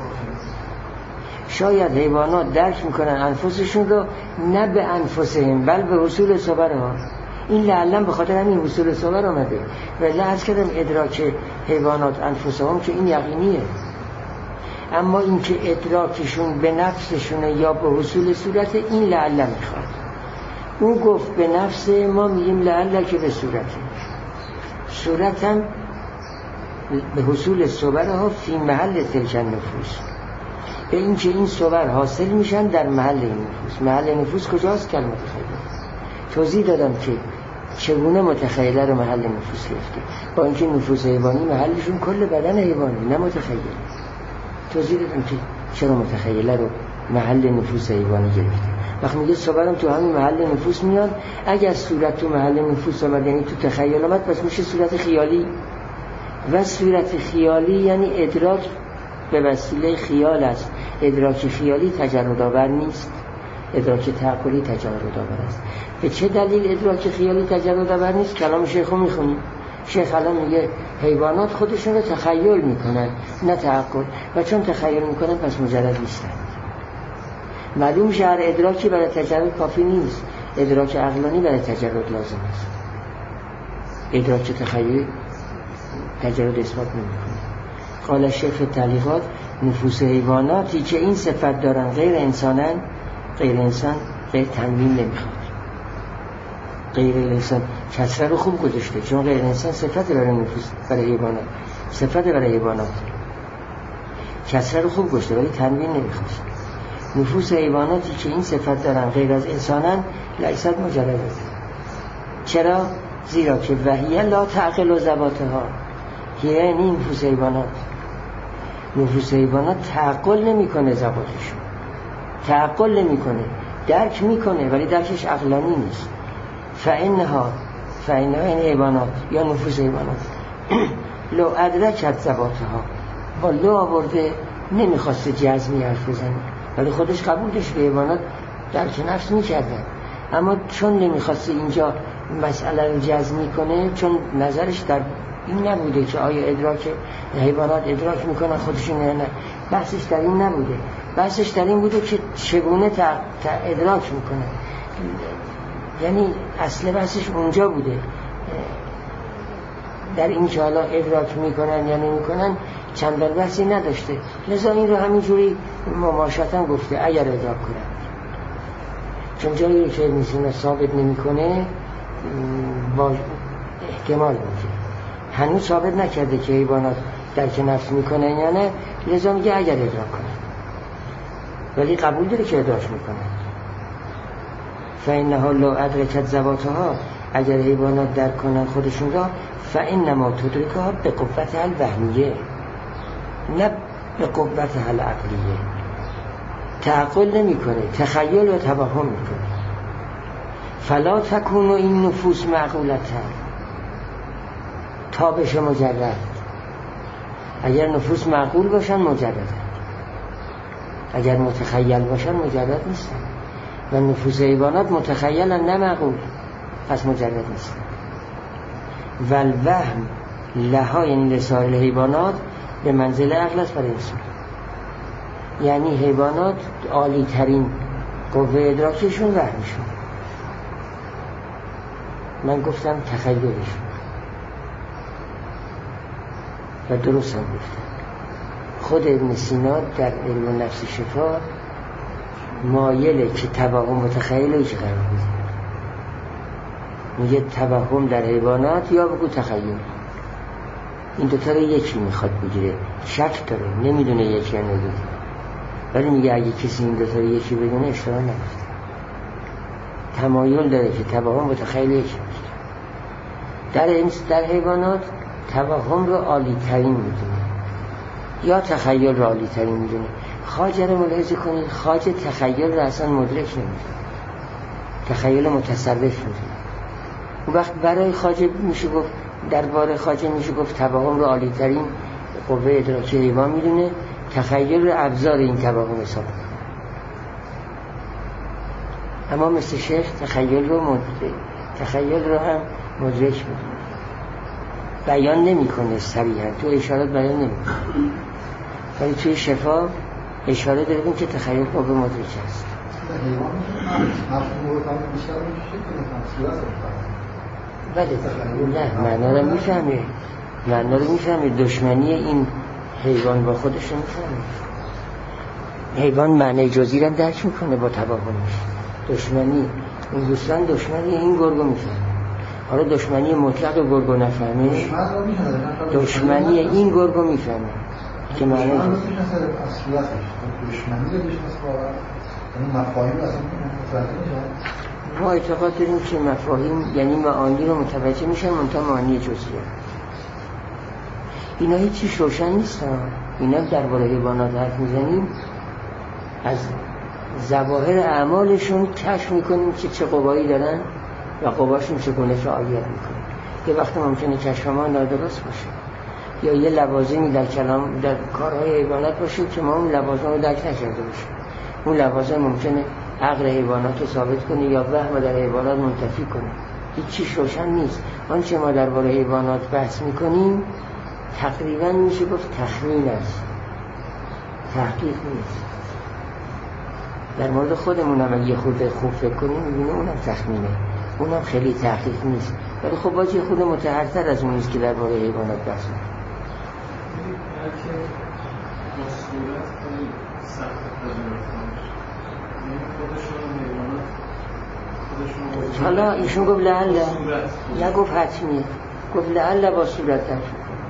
شاید حیوانات درک میکنن انفسشون رو نه به انفسهم بل به حصول صبر ها. این لعلم به خاطر همین حصول صبر آمده. ولی عرض کردم ادراک حیوانات انفسهم که این یقینیه، اما این که ادراکشون به نفسشون یا به حصول صورت این لعل میخواد. اون گفت به نفس، ما میگیم لعل که به صورته. صورت هم به حصول صورها فی محل تلک نفوس، به این که این صور حاصل میشن در محل این نفوس. محل نفوس کجاست؟ کلمه متخیله. توضیح دادم که چگونه متخیله رو محل نفوس گرفته، با اینکه نفوس حیوانی محلشون کل بدن حیوانی نه متخیله. توضیح دادم که چرا متخیله رو محل نفوس حیوانی گرفته. وقتی میگه صورم تو همین محل نفوس میاد، اگر صورت تو محل نفوس آمد یعنی تو تخیل آمد، پس میشه صورت خیالی. و صورت خیالی یعنی ادراک به وسیله خیال است. ادراک خیالی تجردآور نیست، ادراک تعقلی تجردآور است. به چه دلیل ادراک خیالی تجردآور نیست؟ کلام شیخو میخونیم. شیخ الان میگه حیوانات خودشون رو تخیل میکنن نه تعقل، و چون تخیل میکنن پس مجرد نیستن. معلوم شهر ادراکی برای تجرد کافی نیست. ادراک عقلانی برای تجرد لازم است. ادراک تخیلی تجرد اثبات نمی‌کنه. قال شیخ تعلیقات نفوس حیواناتی که این صفت دارن غیر انسانن، غیر انسان غیر تنوین نمیخواد. غیر انسان کسره رو خوب گذاشته، چون غیر انسان صفت برای نفوس برای حیوانات، صفت برای حیوانات کسره رو خوب گذاشته ولی تنوین نمیخواد. نفوس حیواناتی که این صفت دارن غیر از انسانن لیست مجرده. چرا؟ زیرا که وحیه لا تعقل و ذواتها، یعنی نفوس حیوانات نفوس حیوانات تعقل نمی کنه، ذواتشون تعقل نمی کنه، درک می کنه ولی درکش عقلانی نیست. فإنها فإنها این حیوانات یا نفوس حیوانات لو ادرکت ذواتها، با لو آورده نمیخواسته جزمی حرف بزنه ولی خودش قبول داشت که حیوانات درک نفس میکردن، اما چون نمیخواسته اینجا مسئله رو جزمی کنه، چون نظرش در این نبوده که آیا ادراک حیوانات ادراک میکنن خودشون یا نه، بحثش در این نبوده، بحثش در این بوده که چگونه تا ادراک میکنن، یعنی اصل بحثش اونجا بوده، در این که حالا ادراک میکنن یا نمیکنن چندان بحثی نداشته. لذا این رو همینجوری مماشاتا گفته اگر ادراک کنن، چون جایی که میسونه ثابت نمیکنه با احتمال میکنه، هنوز ثابت نکرده که حیوانات درک نفس میکنن یا نه، لذا میگه اگر ادراک کنن، ولی قبول داره که ادراک میکنن. فإنها لو ادرکت ذواتها، اگر حیوانات درک کنن خودشون را، فإنما تدرکها به قوتها الوهمیه نه به قوتها العقلیه. تعقل نمی کنه، تخیل و توهم میکنه. فلا تکون این نفوس معقولتها، تابش مجرد. اگر نفوس معقول باشن مجرد، اگر متخیل باشن مجرد نیستن، و نفوس حیوانات متخیلن نه معقول، پس مجرد نیستن. و الوهم لها، یعنی لسائر الحیوانات، به منزل عقل است برای انسان. یعنی حیوانات عالی ترین قوه ادراکشون وهمشون، من گفتم تخیلشون، و درست هم گفتم. خود ابن سینا در علم نفس شفا مایله که توهم متخیل رو چه قرار بزن، میگه توهم در حیوانات یا بگو تخیل، این دوتا رو یکی میخواد بگیره، شک داره نمیدونه یکی یا ندونه، ولی میگه اگه کسی این دوتا رو یکی بدونه اشتباه نگفته، تمایل داره که توهم متخیل یکی بگیره. در در حیوانات توهم رو عالی ترین میدونه یا تخیل رو عالی ترین میدونه. خواجه رو ملاحظه کنید، خواجه تخیل رو اصلا مدرک نمیدونه، تخیل متصرف میدونه. اون وقت برای خواجه میشه گفت، درباره خواجه میشه گفت توهم رو عالی ترین قوه ادراکی حیوان میدونه، تخیل رو ابزار این توهم حساب کنه. اما مثل شیخ تخیل رو مدرک تخیل رو هم مدرک میدونه، بیان نمیکنه صریحا، تو اشارات بیان نمیکنه، ولی توی شفا اشاره داریم که تخیل قوه مدرک است. بله نه، معنا رو میفهمه، معنا رو میفهمه، دشمنی این حیوان با خودش رو میفهمه. حیوان معنی جزئی رو درک میکنه با توهمش، دشمنی این دوستان دشمنی این گرگو میفهمه. حالا دشمنی مطلق گرگو نفهمه، دشمنی این گرگو میفهمه که معنی دشمنی رو بشناسه واقعا، این مفاهیم اصلا متوجه. ما اعتقاد داریم که مفاهیم یعنی معانی رو متوجه میشن، منتها معانی جزئیه. اینا هیچی روشن نیست. اینا درباره حیوانات حرف میزنیم، از ظواهر اعمالشون کشف میکنیم که چه قوایی دارن و قواشون چگونه فعالیت میکنن. یه وقت ممکنه کشف ما نادرست باشه، یا یه لوازمی در کلام در کارهای حیوانات باشه که ما اون لوازم رو درک نکرده باشیم. اون لوازم ممکنه عقل حیوانات رو ثابت کنه یا وهم در حیوانات منتفی کنه. هیچ چیز روشن نیست. آنچه ما درباره حیوانات بحث میکنیم تقریبا میشه گفت تخمین است، تحقیق نیست. در مورد خودمونم اگه خود خوب فکر کنیم میبینیم اونم تخمینه، اونم خیلی تحقیق نیست، ولی خب باز یه خود متحرتر از اون نیست که در باره حیوانات بحث کنیم. بلکه با صورت خیلی سخت پذیرفت یعنی خودشون حیوانات خودشون حالا ایشون گفت لعل، نگفت حتمیه، گفت لعل با صورت در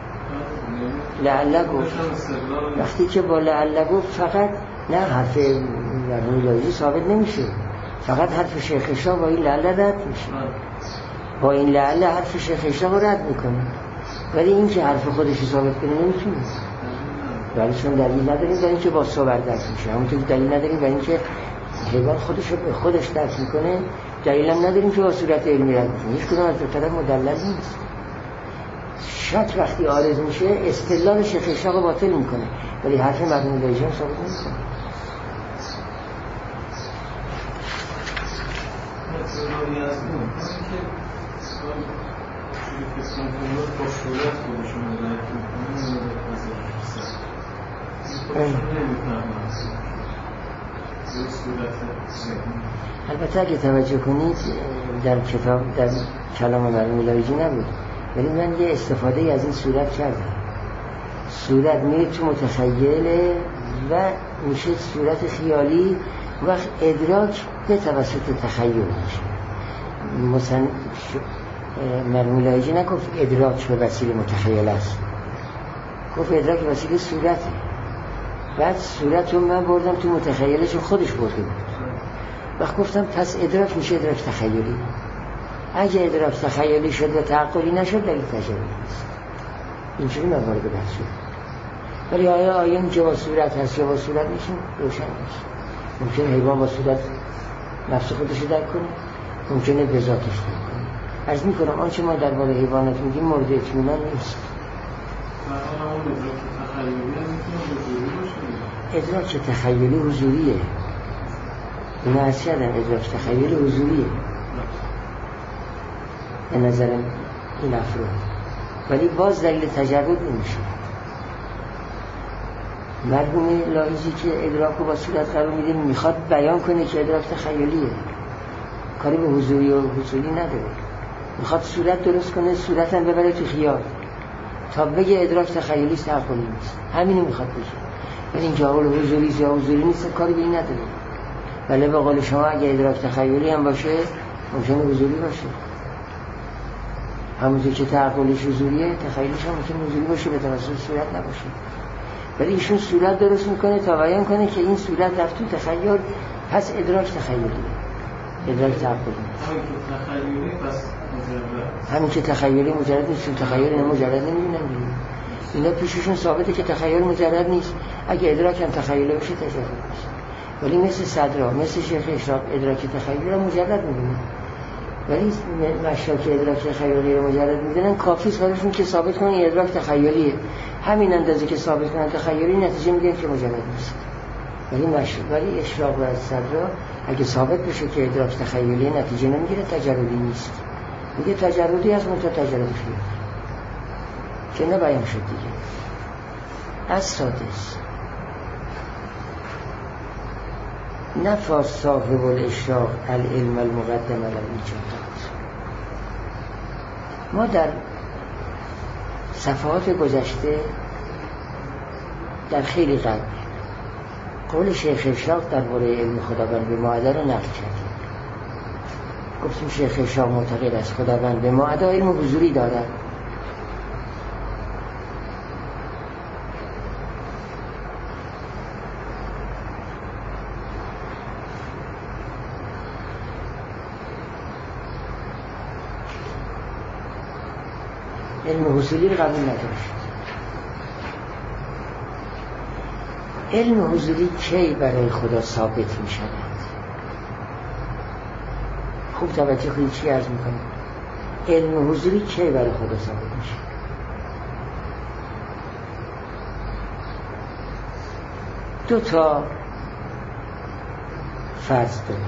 لعل گفت. وقتی که با لعل گفت فقط نه حرف مرحوم لایجی ثابت نمیشه، فقط حرف شیخ شاه با این لعل رد میشه، با این لعل حرف شیخ شاه رد میکنه، ولی این که حرف خودش ثابت کنه نمیتونه، ولی چون دلیل نداریم برای اینکه با صورت درک میشه، همونطور که دلیل نداریم برای اینکه حیوان خودش رو به خودش درک میکنه، دلیل هم نداریم که با صورت علمی رد میکنه. هیچ کدوم از دو طرف مدلل نیست. شک وقتی عارض میشه استدلال شیخ شاه رو باطل میکنه، ولی حرف مرحوم لایجی هم ثابت نمیکنه. اعتباری از اون که شروع که کنترل با صورت خودشون رو درک میکنه و پذیرفت خودشون نمیفهمن صورت ذهنی. البته اگه توجه کنید در کتاب در کلام مرحوم لایجی نبود، ولی من یه استفاده از این صورت کردم. صورت میره تو متخیله و میشه صورت خیالی، وقت ادراک به توسط تخیل میشه. مثلا مرحوم لایجی نگفت ادراک به وسیله متخیل است، گفت ادراک به وسیله صورته. بعد صورت رو من بردم تو متخیلش خودش برده بود. وقت گفتم پس ادراک میشه ادراک تخیلی. اگه ادراک تخیلی شد و تعقلی نشد دلیل تجربی نیست. اینجوری من وارد بحث شد. ولی آیا آیا اینجا با صورت هست یا با صورت میشه روشن نیست. ممکنه حیوان با صورت نفس خودش رو درک کنه، ممکنه به ذاتش درک کنه. عرض میکنم آنچه ما درباره حیوانات میگیم مورد اطمینان نیست. ادراک تخیلی حضوریه. اینا عرض کردن ادراک تخیلی حضوریه به نظر این افراد، ولی باز دلیل تجرد نمیشه. مرحوم لایجی که ادراک رو با صورت قرار میده میخواد بیان کنه که ادراک تخیلیه، کاری به حضوری و حضوری نداره، میخواد صورت درست کنه، صورت هم ببره تو خیال تا بگه ادراک تخیلی است تعقلی نیست. همینو میخواد بگه، ولی این که حال حضوری یا حضوری نیست کاری به این نداره. ولی به قول شما اگه ادراک تخیلی هم باشه ممکنه حضوری باشه، همونطور که تعقلش حضوریه تخیلش هم ممکنه حضوری باشه به توسط صورت نباشه. ولی ایشون صورت درست میکنه تا بیان کنه که این صورت رفت تو تخیل، پس ادراک تخیلیه، ادراک تعقلی نیست. همین که تخیلی مجرد نیست، چون تخیل اینا مجرد نمیبینن دیگه. اینا پیششون ثابته که تخیل مجرد نیست، اگه ادراک هم تخیلی باشه تجرد نیست. ولی مثل صدرا، مثل شیخ اشراق ادراک تخیلی رو مجرد میبینن، ولی مشاک ادراک تخیلی رو مجرد میبینن کافیست براشون که ثابت کنن این ادراک تخیلیه. همین اندازه که ثابت کنن تخیلی نتیجه میگن که مجرد نیست. ولی مشاک ولی اشراق و صدرا اگه ثابت بشه که ادراک تخیلی نتیجه نمیگیره تجردی نیست، میگه تجردی از منتها تجردی خیلی که نه بیان شد دیگه. از سادس نفى صاحب الاشراق العلم المقدم على الایجادات. ما در صفحات گذشته در خیلی قبل قول شیخ اشراق درباره علم خداوند به ماعده رو نقل کردیم. گفتیم شیخ اشراق معتقد است خداوند به ماعده علم حضوری دارد. علم حضوری رو قبول نداشت. علم حضوری کی برای خدا ثابت می شود؟ خوب توجه کنید چی عرض می کنم. علم حضوری کی برای خدا ثابت می شود؟ دو تا فرض داره.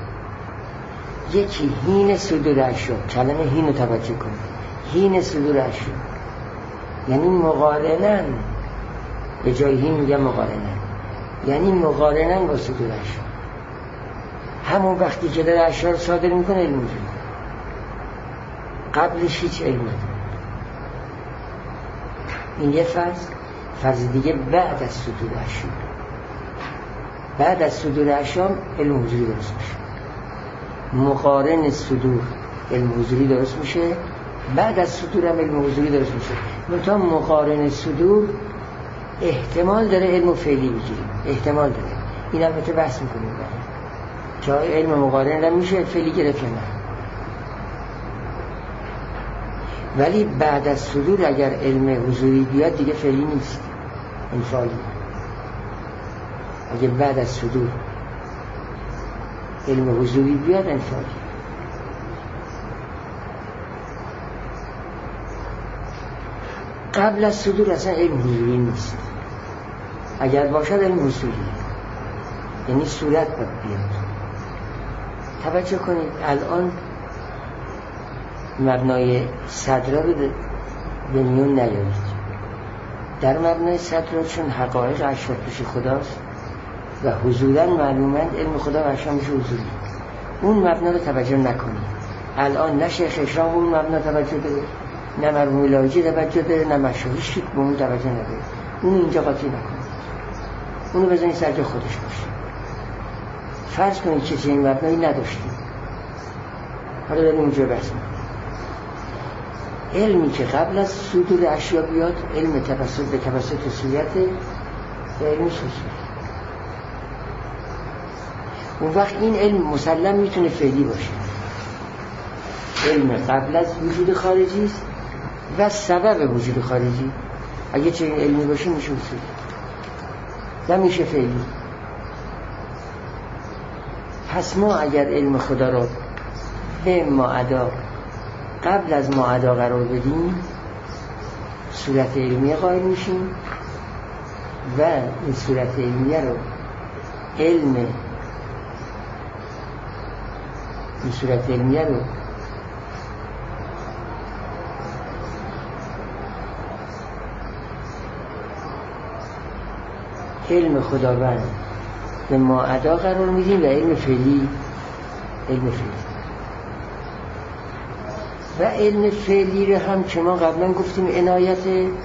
یکی حین صدور اشیا، کلمه حین رو توجه کنید، حین صدور اشیا یعنی مقارنن، به جای حین میگم مقارنن، یعنی مقارنن با صدور اشیا. همون وقتی که داره اشیاء رو صادر میکنه علم وجود، قبلش هیچ علم نداره. این یه فرض. فرض دیگه بعد از صدور اشیاء، بعد از صدور اشیاء علم حضوری درست میشه. مقارن صدور علم حضوری درست میشه، بعد از صدور هم علم حضوری درست میشه. منتها مقارن صدور احتمال داره علم فعلی بگیریم، احتمال داره. این البته بحث میکنیم که علم مقارن هم میشه فعلی گرفت یا نه. ولی بعد از صدور اگر علم حضوری بیاد دیگه فعلی نیست، انفعالی. اگر بعد از صدور علم حضوری بیاد انفعالی. قبل از صدور اصلا علم حضوری نیست. اگر باشد علم حضوری، یعنی صورت باید بیاد. توجه کنید الان مبنای صدرا رو به میون نیارید. در مبنای صدرا چون حقایق اشیاء پیش خداست و حضوراً معلومند علم خدا و اشیاء میشه حضوری، اون مبنا رو توجه نکنید. الان نه شیخ اشراق اون مبنا توجه داره، نه مرحوم لاجی توجه داره، نه مشاهی شیک به اون توجه نداره. اون اینجا قاطی نکنید، اونو بزنید سر جای خودش باشه. فرض کنید که این مبنایی نداشتیم، حالا داریم اونجا بحث میکنیم. علمی که قبل از صدور اشیاء بیاد علم توسط به توسط صورت و علم حضوری. اون وقت این علم مسلم میتونه فعلی باشه، علم قبل از وجود خارجی است و سبب وجود خارجی. اگه چنین علمی باشه میشه اصولی و میشه فعلی. پس ما اگر علم خدا را به معدا قبل از معدا قرار بدیم صورت علمیه قائل میشیم و این صورت علمیه رو علم این صورت علمیه رو علم خداوند به معدا قرار میدیم و علم فعلی علم فعلی و علم فعلی رو هم که ما قبلا گفتیم عنایت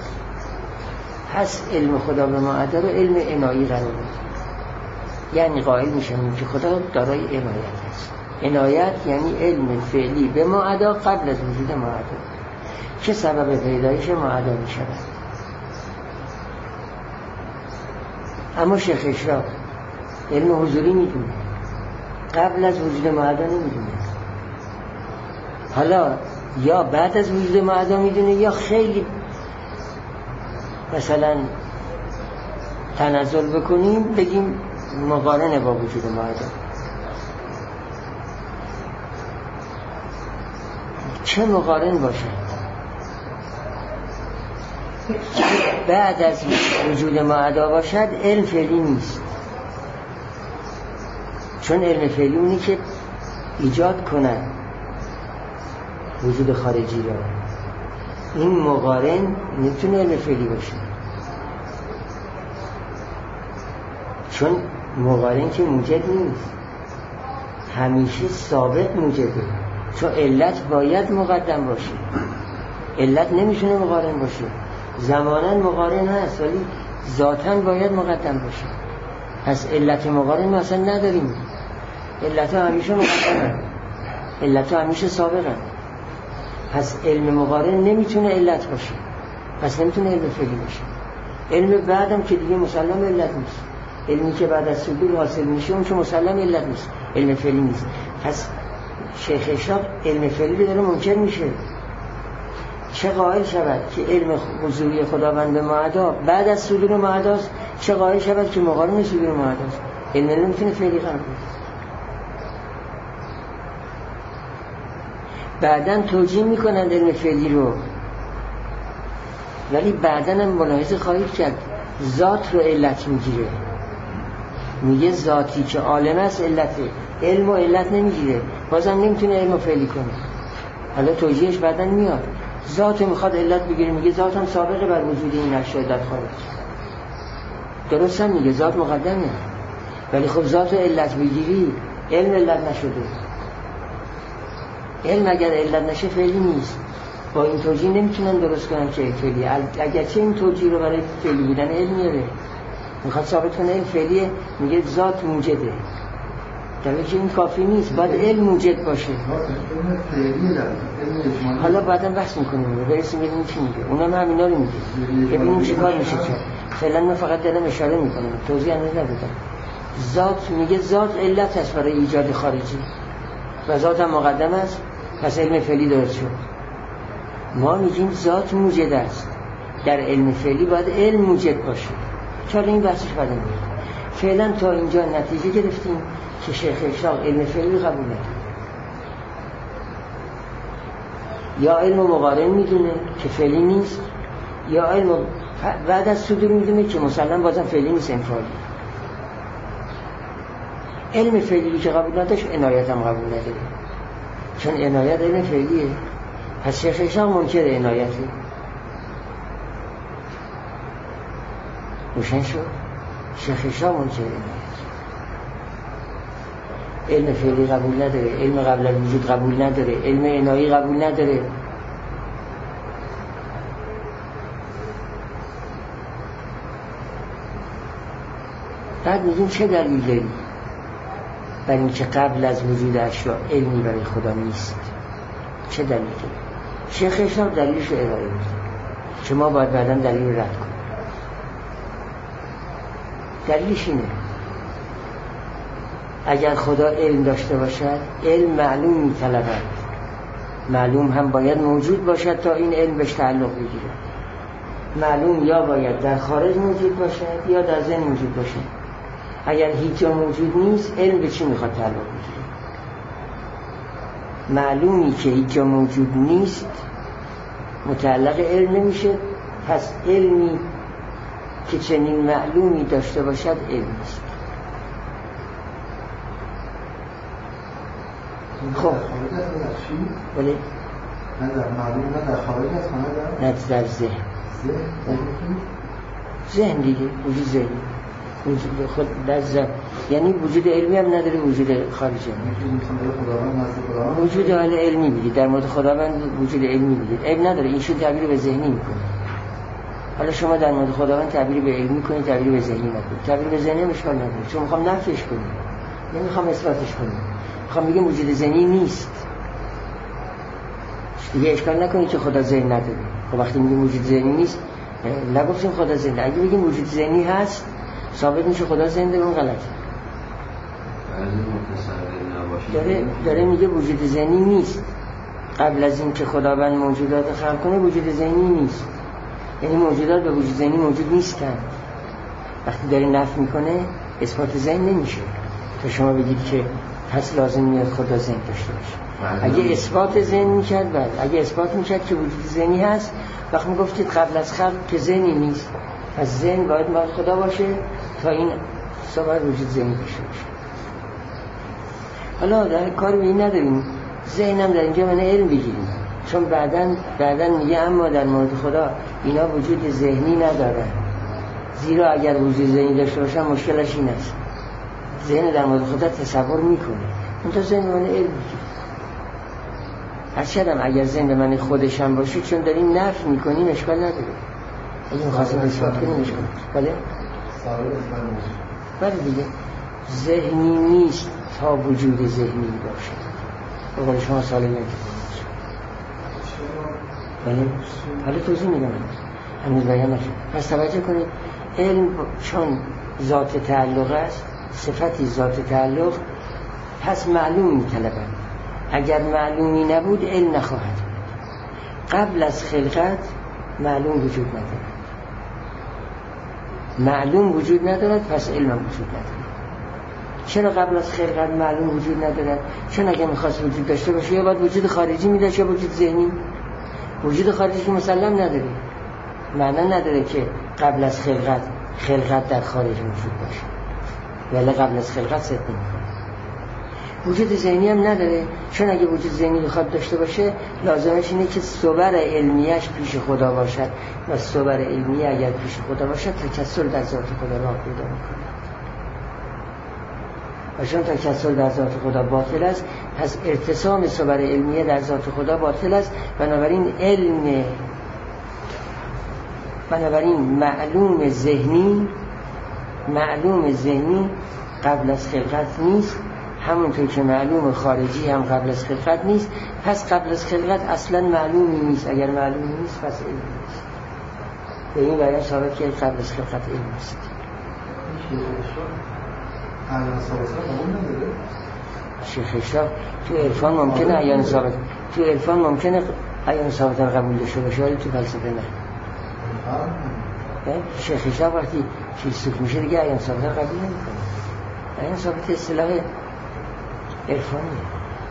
هست. علم خدا به معدا رو علم عنایی قرار میدیم، یعنی قائل میشم که خدا دارای عنایت هست. عنایت یعنی علم فعلی به معدا قبل از وجود معدا که سبب پیدایش معدا میشود. اما شیخ اشراق علم حضوری میدونه، قبل از وجود معدا نمیدونه. حالا یا بعد از وجود معدا میدونه یا خیلی مثلا تنزل بکنیم بگیم مقارنه با وجود معدا. چه مقارن باشه؟ بعد از وجود معدا باشد علم فعلی نیست، چون علم فعلی اونی که ایجاد کنن وجود خارجی را. این مقارن نمیتونه علم فعلی باشه، چون مقارن که موجد نیست، همیشه ثابت موجده، چون علت باید مقدم باشه. علت نمیتونه مقارن باشه، زماناً مقارن هست ولی ذاتاً باید مقدم باشه. پس علت مقارن ما اصلا نداریم، علت ها همیشه مقدم، علت ها همیشه سابقه. پس علم مقارن نمیتونه علت باشه، پس نمیتونه علم فعلی باشه. علم بعدم که دیگه مسلم علت نیست، علمی که بعد از صدور حاصل میشه اون که مسلم علت نیست، علم فعلی نیست. پس شیخ اشراق علم فعلی رو داره منکر میشه. چه قائل شود که علم حضوری خداوند به معدا بعد از صدور معداست، چه قائل شود که مقارن صدور معداست. علم نمیتونه فعلی قرار بگیره. بعدن توجیه میکنند علم فعلی رو، ولی بعدن هم ملاحظه خواهید کرد ذات رو علت میگیره. میگه ذاتی که عالم است علته، علم و علت نمیگیره، بازم نمیتونه علم فعلی کنه. حالا توجیهش بعدن میاد. ذات میخواد علت بگیره، میگه ذات هم سابقه بر وجود این اشیاء علت خارج. درست هم میگه ذات مقدمه، ولی خب ذات علت بگیری علم علت نشده. علم اگر علت نشه فعلی نیست. با این توجیه نمیتونن درست کنن که فعلی. اگرچه این توجیه رو برای فعلی بودن علم میاره، میخواد ثابت کنه این فعلیه، میگه ذات موجده، در حالی که این کافی نیست، باید علم موجد باشه. حالا بعدا بحث میکنیم رو برسیم ببینیم چی میگه. اونم هم اینا رو میگه ببینیم چی کار میشه. چه فعلا من فقط دارم اشاره میکنم، توضیح هنوز ندادم. ذات میگه ذات علت است برای ایجاد خارجی و ذات هم مقدم است، پس علم فعلی درست شد. ما میگیم ذات موجد است، در علم فعلی باید علم موجد باشه. چرا این بحثش بعدا میگه. فعلا تا اینجا نتیجه گرفتیم که شیخ اشراق علم فعلی قبول نداره، یا علم مقارن میدونه که فعلی نیست، یا علم بعد از صدور میدونه که مسلم بازم فعلی نیست، انفعالی. علم فعلی که قبول نداشت عنایت هم قبول نداره، چون عنایت علم فعلیه. پس شیخ اشراق منکر عنایته. روشن شد؟ شیخ اشراق منکر عنایت، علم فعلی قبول نداره، علم قبل الوجود قبول نداره، علم عنایی قبول نداره. بعد میگیم چه دلیل داری بر این که قبل از وجود اشیاء علمی برای خدا نیست؟ چه دلیل داری؟ شیخ اشراق دلیلش رو ارائه میده که ما باید بعدا دلیل رو رد کنیم. دلیلش اینه اگر خدا علم داشته باشد، علم معلوم میطلبد، معلوم هم باید موجود باشد تا این علم بهش تعلق بگیره. معلوم یا باید در خارج موجود باشد یا در ذهن موجود باشد. اگر هیچ جا موجود نیست، علم به چی میخواد تعلق بگیره؟ معلومی که هیچ جا موجود نیست متعلق علم نمیشه، پس علمی که چنین معلومی داشته باشد علم است. خب ولی نه در معلوم، نه در خارج است، نه در ذهن. ذهن دیگه، وجود ذهنی، وجود خود در ذهن، یعنی وجود علمی هم نداره، وجود خارجی هم. وجود حال علمی بگید، در مورد خداوند وجود علمی بگید، علم نداره، این شد تعبیر به ذهنی میکنه. حالا شما در مورد خداوند تعبیر به علمی کنید، تعبیر به ذهنی نکنید. تعبیر به ذهنی اشکال نداره، چون میخوام نفیش کنم، نمیخوام اثباتش کنم. میخوام بگم وجود ذهنی نیست دیگه، اشکال نکنید که خدا ذهن نداره. خب وقتی میگیم وجود ذهنی نیست، نگفتیم خدا ذهن. اگه بگیم وجود ذهنی هست، ثابت میشه خدا ذهن داره، اون غلطه. داره داره میگه وجود ذهنی نیست. قبل از این که خداوند موجودات خلق کنه وجود ذهنی نیست، یعنی موجودات به وجود ذهنی موجود نیستن. وقتی داره نفی میکنه اثبات ذهن نمیشه تا شما بگید که پس لازم میاد خدا ذهن داشته باشه. اگه اثبات ذهن میکرد، بعد اگه اثبات میکرد که وجود ذهنی هست، وقتی میگفتید قبل از خلق که ذهنی نیست، پس ذهن باید مال خدا باشه تا این صحبت وجود ذهنی داشته باشه. حالا در کار به این نداریم، ذهن هم در اینجا من علم بگیریم، چون بعدن بعدن میگه اما در مورد خدا اینا وجود ذهنی ندارن، زیرا اگر وجود ذهنی داشته باشن مشکلش این است ذهن در مورد خدا تصور میکنه، اون تا ذهن من علم بگیره. هرچند اگر ذهن من خودش هم باشه، چون داریم نفی میکنیم اشکال نداره. اگه میخواستیم اثبات کنیم اشکال بله؟ بله دیگه، ذهنی نیست تا وجود ذهنی باشه. بقول شما سالی نگید بله؟ حالا توضیح میدم، هنوز بیان نشد. پس توجه کنید، علم چون ذات تعلق است، صفتی ذات تعلق، پس معلوم میطلبند. اگر معلومی نبود علم نخواهد. قبل از خلقت معلوم وجود ندارد، معلوم وجود ندارد، پس علم هم وجود ندارد. چرا قبل از خلقت معلوم وجود ندارد؟ چون اگر میخواست وجود داشته باشه یا باید وجود خارجی میداشت یا وجود ذهنی. وجود خارجی که مسلم نداره، معنی نداره که قبل از خلقت خلقت در خارج وجود باشه، ولی قبل از خلقت ست نمیکنه. وجود ذهنی هم نداره، چون اگه وجود ذهنی بخواد داشته باشه لازمش اینه که صور علمیش پیش خدا باشد و صور علمی اگر پیش خدا باشد تکسل در ذات خدا راه پیدا میکنه. و چون تکسل در ذات خدا باطل است، پس ارتسام صور علمیه در ذات خدا باطل است. بنابراین علم بنابراین معلوم ذهنی معلوم ذهنی قبل از خلقت نیست، همونطور که معلوم خارجی هم قبل از خلقت نیست. پس قبل از خلقت اصلا معلومی نیست. اگر معلومی نیست پس علم نیست. به این بیان ثابت که قبل از خلقت علم نیست. شیخ اشراق تو عرفان ممکنه عیان ثابت تو عرفان ممکنه عیان ثابت قبول داشته باشه، ولی تو فلسفه نه. شیخ اشراق وقتی فیلسوف میشه دیگه عیان ثابت قبول نمیکنه. عیان ثابت اصطلاح عرفانیه.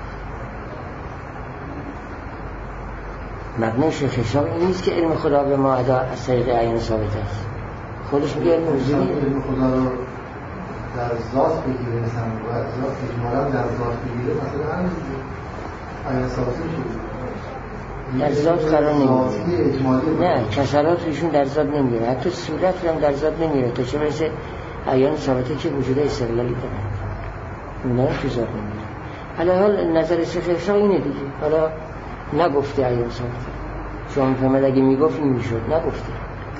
مبنای شیخ اشراق این نیست که علم خدا به ما ادا از طریق عیان ثابت است. خودش میگه علم وجودی علم خدا رو در ذات بگیره، مثلا باید ذات اجمالا در ذات بگیره، مثلا همین عیان ثابت میشه در ذات قرار نمیگیره. نه، کسرات ایشون در ذات نمیگیره، حتی صورت هم در ذات نمیگیره، تا چه برسه عیان ثابته که وجود استقلالی دارن، اونا رو تو ذات نمیگیره. حالا حال نظر شیخ اشراق اینه دیگه. حالا نگفته عیان ثابته، چون فهمد اگه میگفت این میشد، نگفته.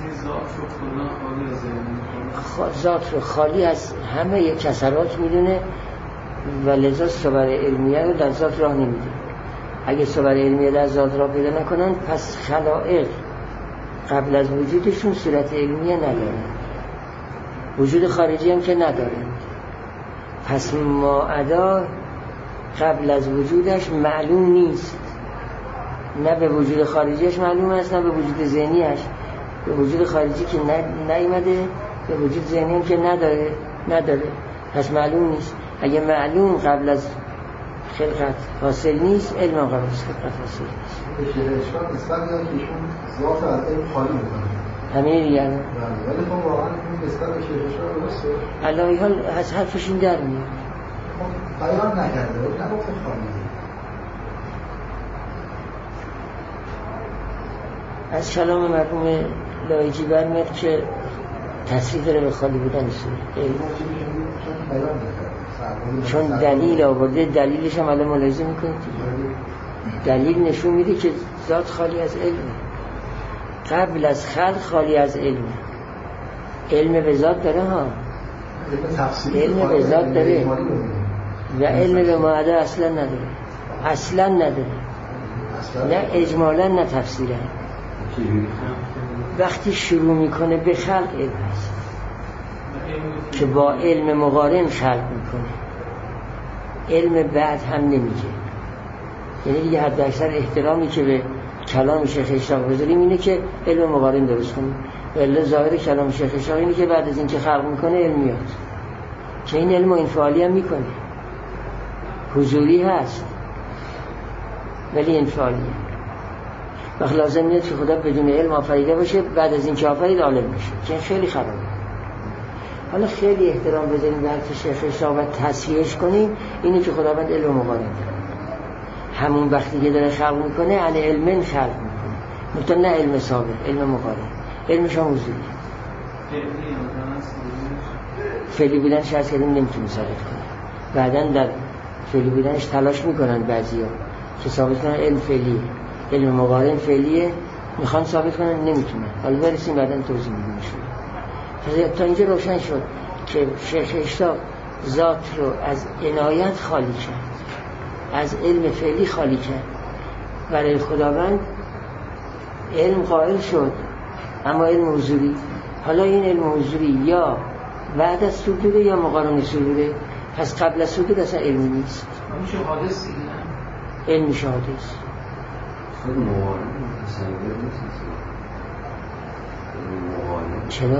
ذات رو خالی از همه یک کسرات میدونه و لذا صور علمیه رو در ذات راه نمیده. اگه صور علمیه در ذات راه پیدا نکنن، پس خلائق قبل از وجودشون صورت علمیه ندارن، وجود خارجی هم که ندارن. پس ماعدا قبل از وجودش معلوم نیست، نه به وجود خارجیش معلوم است، نه به وجود ذهنیش. به وجود خارجی که نیامده، به وجود ذهنی هم که نداره نداره پس معلوم نیست. اگه معلوم قبل از خلقت حاصل نیست، علم قبل از خلقت حاصل نیست. اشکال نسبت میاد که ایشون ذات از علم خالی میکنه همین دیگه. ولی خب واقعا این نسبت به شیخ اشکال درسته. علایه حال از حرفش این در میاد. خب بیان نکرده، نگفته خالی. از کلام مرحوم لایجی برمیاد که تصریح داره به خالی بودن سوره، چون دلیل آورده، دلیلش هم الان ملاحظه میکنید. دلیل نشون میده که ذات خالی از علم، قبل از خلق خالی از علم. علم به ذات داره ها، علم به ذات داره و علم به ماده اصلا نداره، اصلا نداره، نه اجمالا نه تفصیلا. وقتی شروع میکنه به خلق علم هست که با علم مقارن خلق میکنه، علم بعد هم نمیگه. یعنی دیگه حد اکثر احترامی که به کلام شیخ اشراق بذاریم اینه که علم مقارن درست کنیم. ولی ظاهر کلام شیخ اشراق اینه که بعد از این که خلق میکنه علم میاد، که این علم انفعالی هم میکنه، حضوری هست ولی انفعالیه. وقت لازم نیست که خدا بدون علم آفریده باشه، بعد از این که آفرید عالم میشه، که خیلی خرابه. حالا خیلی احترام بذاریم به حرف شیخ اشراق و تصحیحش کنیم، اینه که خداوند علم مقارن داره. همون وقتی که داره خلق میکنه علی علمن خلق میکنه، مطمئن نه علم سابق، علم مقارن. علمش هم حضوری، فعلی بودنش هست که نمیتونه ثابت کنه. بعدن در فعلی بودنش تلاش میکنن بعضی ها که ثابت کنن علم فعلیه، علم مقارن فعلیه، میخوان ثابت کنن نمیتونن. حالا برسیم بعدن توضیح میدیم شده. تا اینجا روشن شد که شیخ اشراق ذات رو از عنایت خالی کرد، از علم فعلی خالی کرد. برای خداوند علم قائل شد، اما علم حضوری. حالا این علم حضوری یا بعد از صدوره یا مقارن صدوره، پس قبل از صدور اصلا علمی نیست. میشه حادث دیگه، علم میشه حادث. خود مقارن تصور نیست. چرا؟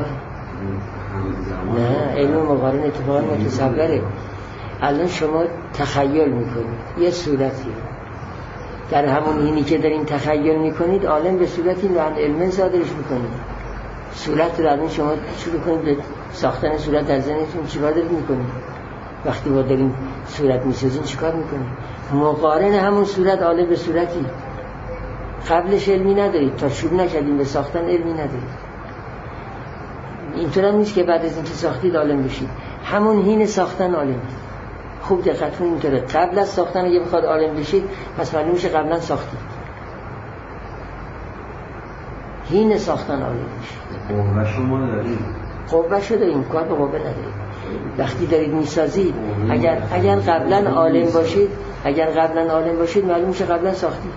نه، علم مقارن اتفاقا متصوره. الان شما تخیل میکنید یه صورتی در همون اینی که دارین تخیل میکنید، عالم به صورتی رو علم صادرش میکنید. صورت رو الان شما شروع کنید به ساختن صورت در ذهنتون، چیکار دارید میکنید؟ وقتی با دارین صورت میسازین چیکار میکنید؟ مقارن همون صورت عالم به صورتی. قبلش علمی ندارید، تا شروع نکردین به ساختن علمی ندارید. اینطور هم نیست که بعد از اینکه ساختید عالم بشید، همون حین ساختن عالم. خوب دقت کنید اینطوره. قبل از ساختن اگه بخواد عالم بشید پس معلوم میشه قبلا ساختید. هین ساختن عالم بشید. قوه شما دارید. قوه شده این کار به قوه ندارید. وقتی دارید میسازید اگر اگر قبلا عالم باشید اگر قبلا عالم باشید معلوم میشه قبلا ساختید.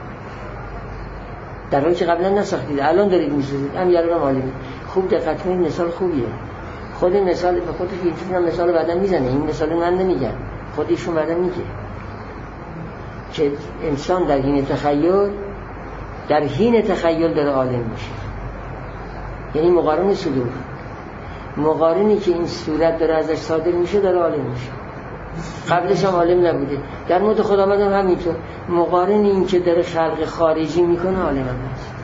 در حالی که قبلا نساختید الان دارید میسازید هم یارو عالمی. خوب دقت کنید مثال خوبیه. خود مثال به خودش اینجوری مثال بعداً میزنه. این مثال من نمیگم خودشون بعداً میگه که انسان در حین تخیل در حین تخیل داره عالم میشه. یعنی مقارن صدور مقارنی که این صورت داره ازش صادر میشه داره عالم میشه. قبلش هم عالم نبوده. در مورد خداوند هم همینطور مقارن این که داره خلق خارجی میکنه عالم هم هست.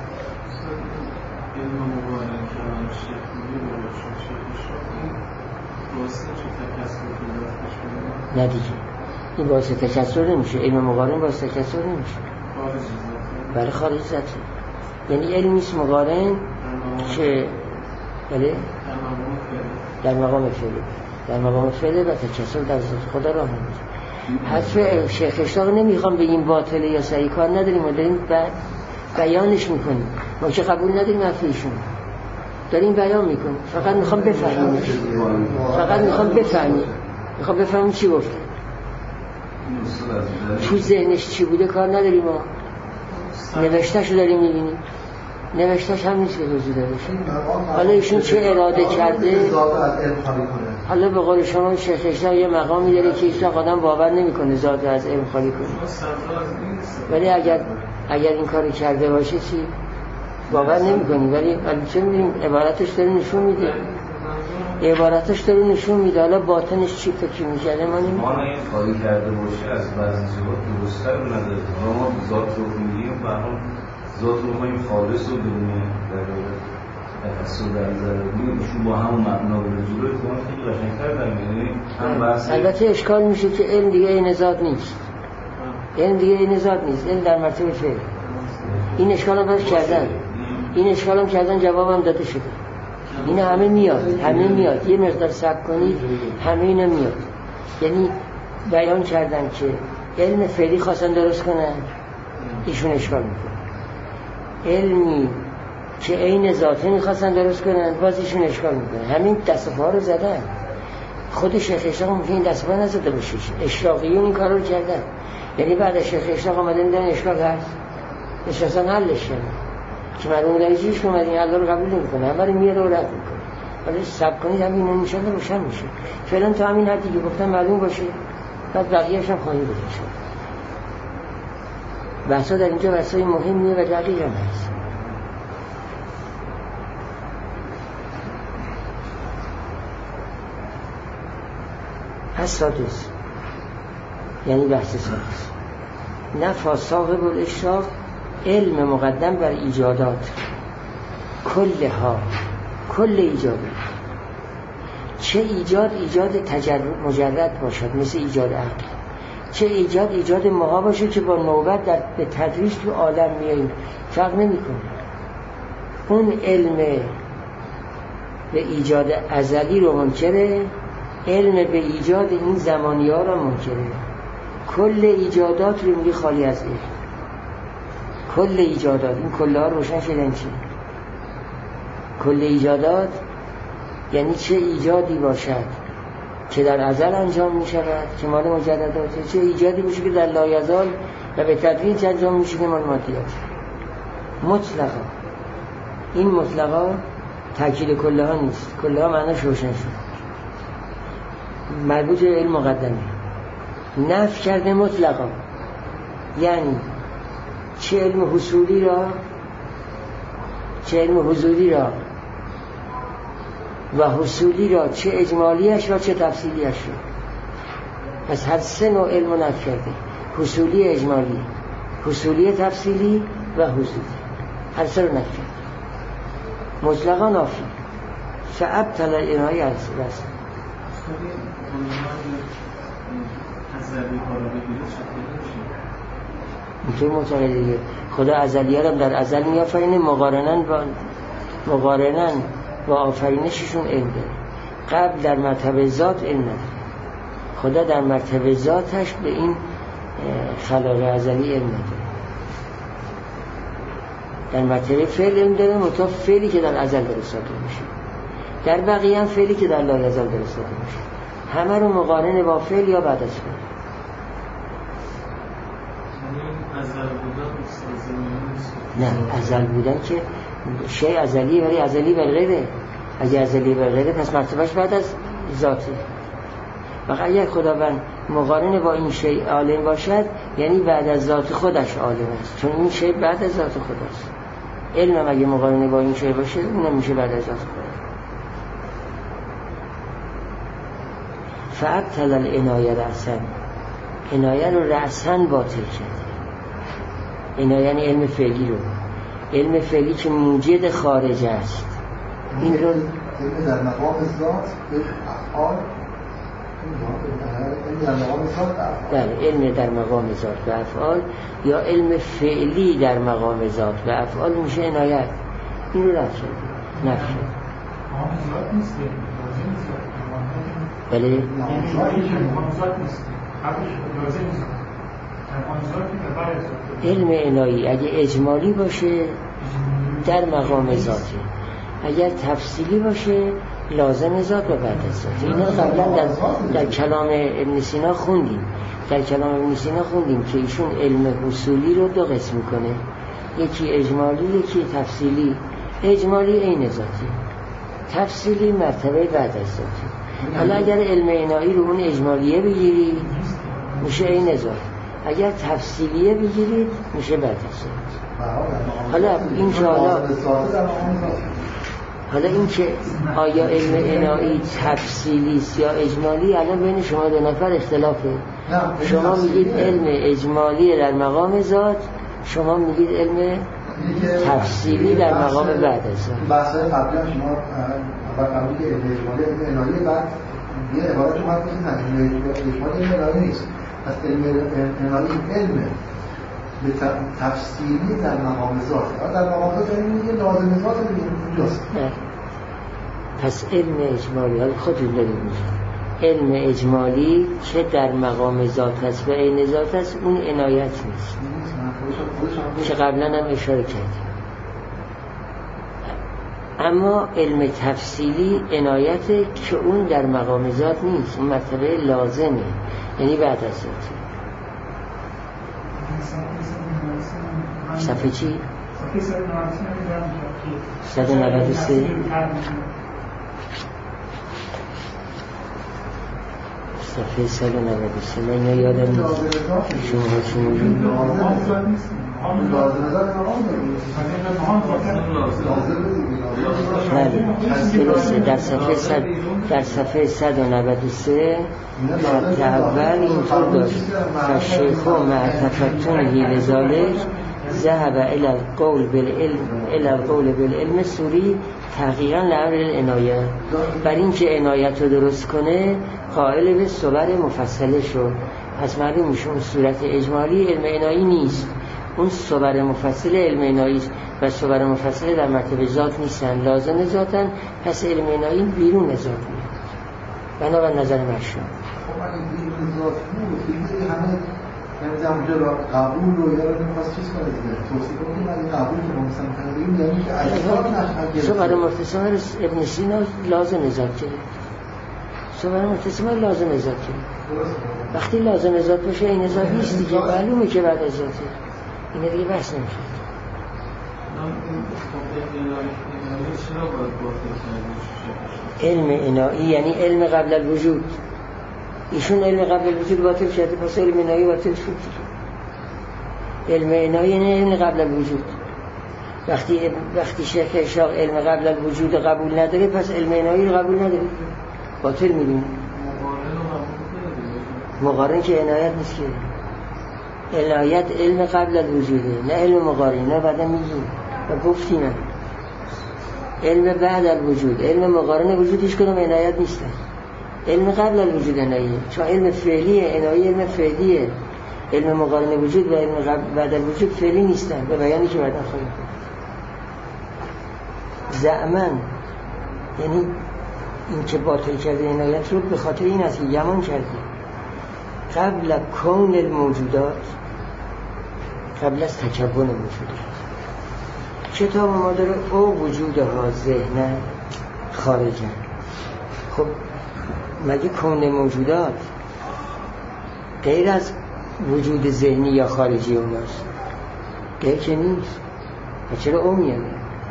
نه دیگه این باعث تکثر نمیشه. علم مقارن باعث تکثر نمیشه. برای خارج ذاته. یعنی علمیست مقارن که بله در مقام فعله در مقام فعله و تکثر در ذات خدا راه نمیشه. حرف شیخ اشتاق نمیخوام بگیم باطله یا صحیح، کار نداریم ما داریم بیانش میکنیم. ما که قبول نداریم حرف ایشون داریم بیان میکنیم. فقط میخوام بفهمیم فقط میخوام بفهمیم میخوام بفهمیم چی گفته تو ذهنش چی بوده کار نداریم. ما نوشتهشو داریم میبینیم. نوشتهش هم نیست که وجود داره. حالا ایشون چه اراده کرده حالا به قول شما شیخ اشتاق یه مقامی داره که اشتاق آدم باور نمیکنه ذات از علم خالی کنه، ولی اگر اگر این کاری کرده باشه چی باور نمیکنی. ولی چه میدونیم عبارتش داره نشون میده عبارتش داره نشون میده. حالا باطنش چی فکر میکرده ما نمیدونیم. ما این کاری کرده باشه از بعضی جواب درست‌تر نداره. ما ذات رو میگیم و هم ذات رو این خالص و بدون در تفسیر در نظر بگیریم ایشون با همون معنا و رجوع کردن خیلی قشنگ‌تر در میاد. هم بحث البته اشکال میشه که علم دیگه این ذات نیست. علم دیگه این ذات نیست. علم در مرتبه فعل. این اشکالم باز کردن. این اشکالم کردن جوابم داده شده. این همه میاد همه میاد. یه مقدار صبر کنید همه اینا میاد. یعنی بیان کردن که علم فعلی خواستن درست کنن ایشون اشکال میکنه. علمی که عین ذاته میخواستن درست کنن باز ایشون اشکال میکنه. همین دستفا رو زدن. خود شیخ اشتاق ممکن این دستفا نزده باشه. اشتاقیون این کار رو کردن. یعنی بعد از شیخ اشتاق آمده میدن اشکال هست نشستن حلش کنن که مرموم دریجیش اومد این حل رو قبول نمیکنه. همه رو میاره و رد میکنه. ولی سب کنید همین نمیشن رو روشن میشه. فعلا تا همین حدی که گفتم معلوم باشه بعد بقیه‌اش هم خواهی بشه. بحثا در اینجا بحثای مهمیه و دقیق هم هست. هست سادس یعنی بحث سادس. نفا صاحب الاشراق علم مقدم بر ایجادات کلها کل ایجادات. چه ایجاد ایجاد تجرد مجرد باشد مثل ایجاد عقل، چه ایجاد ایجاد ماها باشه که با نوبت در به تدریج تو عالم میاییم فرق نمیکنه. اون علم به ایجاد ازلی رو منکره، علم به ایجاد این زمانی ها رو منکره. کل ایجادات رو میگه خالی از علم. کل ایجادات این کل ها روشن شدن چی؟ کل ایجادات یعنی چه ایجادی باشد که در ازل انجام می شود که مال مجدداته، چه ایجادی باشه که در لایزال و به تدریج انجام می شود مال مادیات. مطلقا این مطلقا تاکید کلها نیست. کلها معناش روشن شد. مربوط به علم مقدمه. نفی کرده مطلقا یعنی چه علم حصولی را چه علم حضوری را و حصولی را، چه اجمالیش را چه تفصیلیش را. پس هر سه نوع علم نفی کرده. حصولی اجمالی، حصولی تفصیلی و حضوری. هر سه رو نفی کرده. مطلقا نافی. فابطل الانای از بس. اینطور معتقده خدا ازلیه را در ازل می آفرینه مقارنن با مقارنن با آفرینششون علم داره. قبل در مرتبه ذات علم نداره. خدا در مرتبه ذاتش به این خلال ازلی علم نداره. در مرتبه فعل علم داره، مطلب فعلی که در ازل داره صادر میشه، در بقیه هم فعلی که در لایزال داره صادر میشه، همه رو مقارن با فعل یا بعد از فعل. نه، ازل بودن که شی ازلیه، ولی ازلی بالغیره. اگه ازلی بالغیره پس مرتبهش بعد از ذاته. وقت اگر خداوند مقارن با این شی عالم باشد، یعنی بعد از ذات خودش عالم است، چون این شی بعد از ذات خودست. علم هم اگه مقارن با این شی باشه، اونم میشه بعد از ذات خودش. فابطل العنایه رأسا، عنایه رو رأسا باطل کرد. عنایه یعنی علم فعلی رو، علم فعلی که موجد خارج است. این رو علم در مقام ذات به افعال، علم در مقام ذات به افعال، در علم در مقام ذات به افعال یا علم فعلی در مقام ذات به افعال میشه عنایت. این رو رفت شد نفت شد. مقام ذات نیست، لازم نیست. بله مقام ذات نیست، قبلش لازم نیست. مقام ذاتی که بعد از ذات. علم عنایی اگه اجمالی باشه در مقام ذاتی، اگر تفصیلی باشه لازم ذات و بعد از ذات. اینا قبلا در, در کلام ابن سینا خوندیم. در کلام ابن سینا خوندیم که ایشون علم اصولی رو دو قسم میکنه، یکی اجمالی یکی تفصیلی. اجمالی عین ذاتی، تفصیلی مرتبه بعد از ذاتی. حالا اگر علم عنایی رو اون اجمالیه بگیری میشه عین ذات، اگر تفصیلیه بگیرید میشه بعد از ذات. حالا این که حالا حالا این که آیا علم عنایی تفصیلی است یا اجمالی، الان بین شما دو نفر اختلافه. شما میگید علم اجمالی در مقام ذات، شما میگید علم تفصیلی در مقام بعد از ذات. بحث‌های قبلی هم شما اول قبلی که علم اجمالی علم عنایی، بعد یه عبارت رو باید بگید علم اجمالی علم عنایی نیست. پس علم عنایی علم به تفصیلی در مقام ذات، در مقام ذات علم میگه لازم ذات اینجاست. پس علم اجمالی حالا خودتون دارید میگید علم اجمالی که در مقام ذات است و عین ذات است، اون عنایت نیست که قبلا هم اشاره کردیم. اما علم تفصیلی عنایته که اون در مقام ذات نیست، اون مرتبه لازمه، یعنی بعد از ذاته. صفحه چی؟ صد و نود و سه. صفحه صد و نود و سه. من یادم نیست شما ها چی موجود درسته. در صفحه صد در صفحه صد و نود و سه خط اول اینطور داشت: فالشیخ مع تفتنه لذالک ذهب الى القول بالعلم الى القول بالعلم سوری تحقیقا لامر العنایه. بر این که عنایت رو درست کنه قائل به صور مفصله شد. پس معلوم میشه اون صورت اجمالی علم عنایی نیست، اون صور مفصل علم عنایی و صور مفصله در مرتبه ذات نیستن، لازم ذاتن. پس علم عنایی بیرون ذات میاد. بنابر نظر مشروع. خب اگه بیرون ذات بود دیگه همه یعنی اونجا را قبول رو یا رو می‌خواست چیز کنه دیگه توصیف کنیم. اگه قبول که ما مثلا کنیم یعنی که اجزا نشد. صور متصل ابن سینا لازم ذات کرد. صور متصل لازم ذات کرد. وقتی لازم ذات باشه این ذات نیست دیگه، معلومه که بعد از ذاته. این دیگه بحث نمیشه. علم عنایی یعنی علم قبل الوجود. ایشون علم قبل الوجود باطل شده، پس علم عنایی باطل شد. علم عنایی یعنی علم قبل الوجود. وقتی وقتی شیخ اشاق علم قبل الوجود قبول نداره، پس علم عنایی رو قبول نداره، باطل میدونه. مقارن که عنایت نیست که. عنایت علم قبل الوجوده، نه علم مقارن. نه بعدا میگیم و گفتیم علم بعد الوجود، علم مقارن وجود هیچ کدوم عنایت نیست. علم قبل الوجود عنایه، چون علم فعلیه. عنایه علم فعلیه. علم مقارن وجود و علم بعد الوجود فعلی نیستن، به بیانی که بعدا خواهیم کنیم. زعمن یعنی این که باطل کرده عنایت رو به خاطر این است که گمان کردی قبل کون الموجودات، قبل از تکون موجودات. کتاب ما داره او وجودها ذهنن خارجن. خب مگه کون موجودات غیر از وجود ذهنی یا خارجی اوناست؟ غیر که نیست. و چرا او میانه؟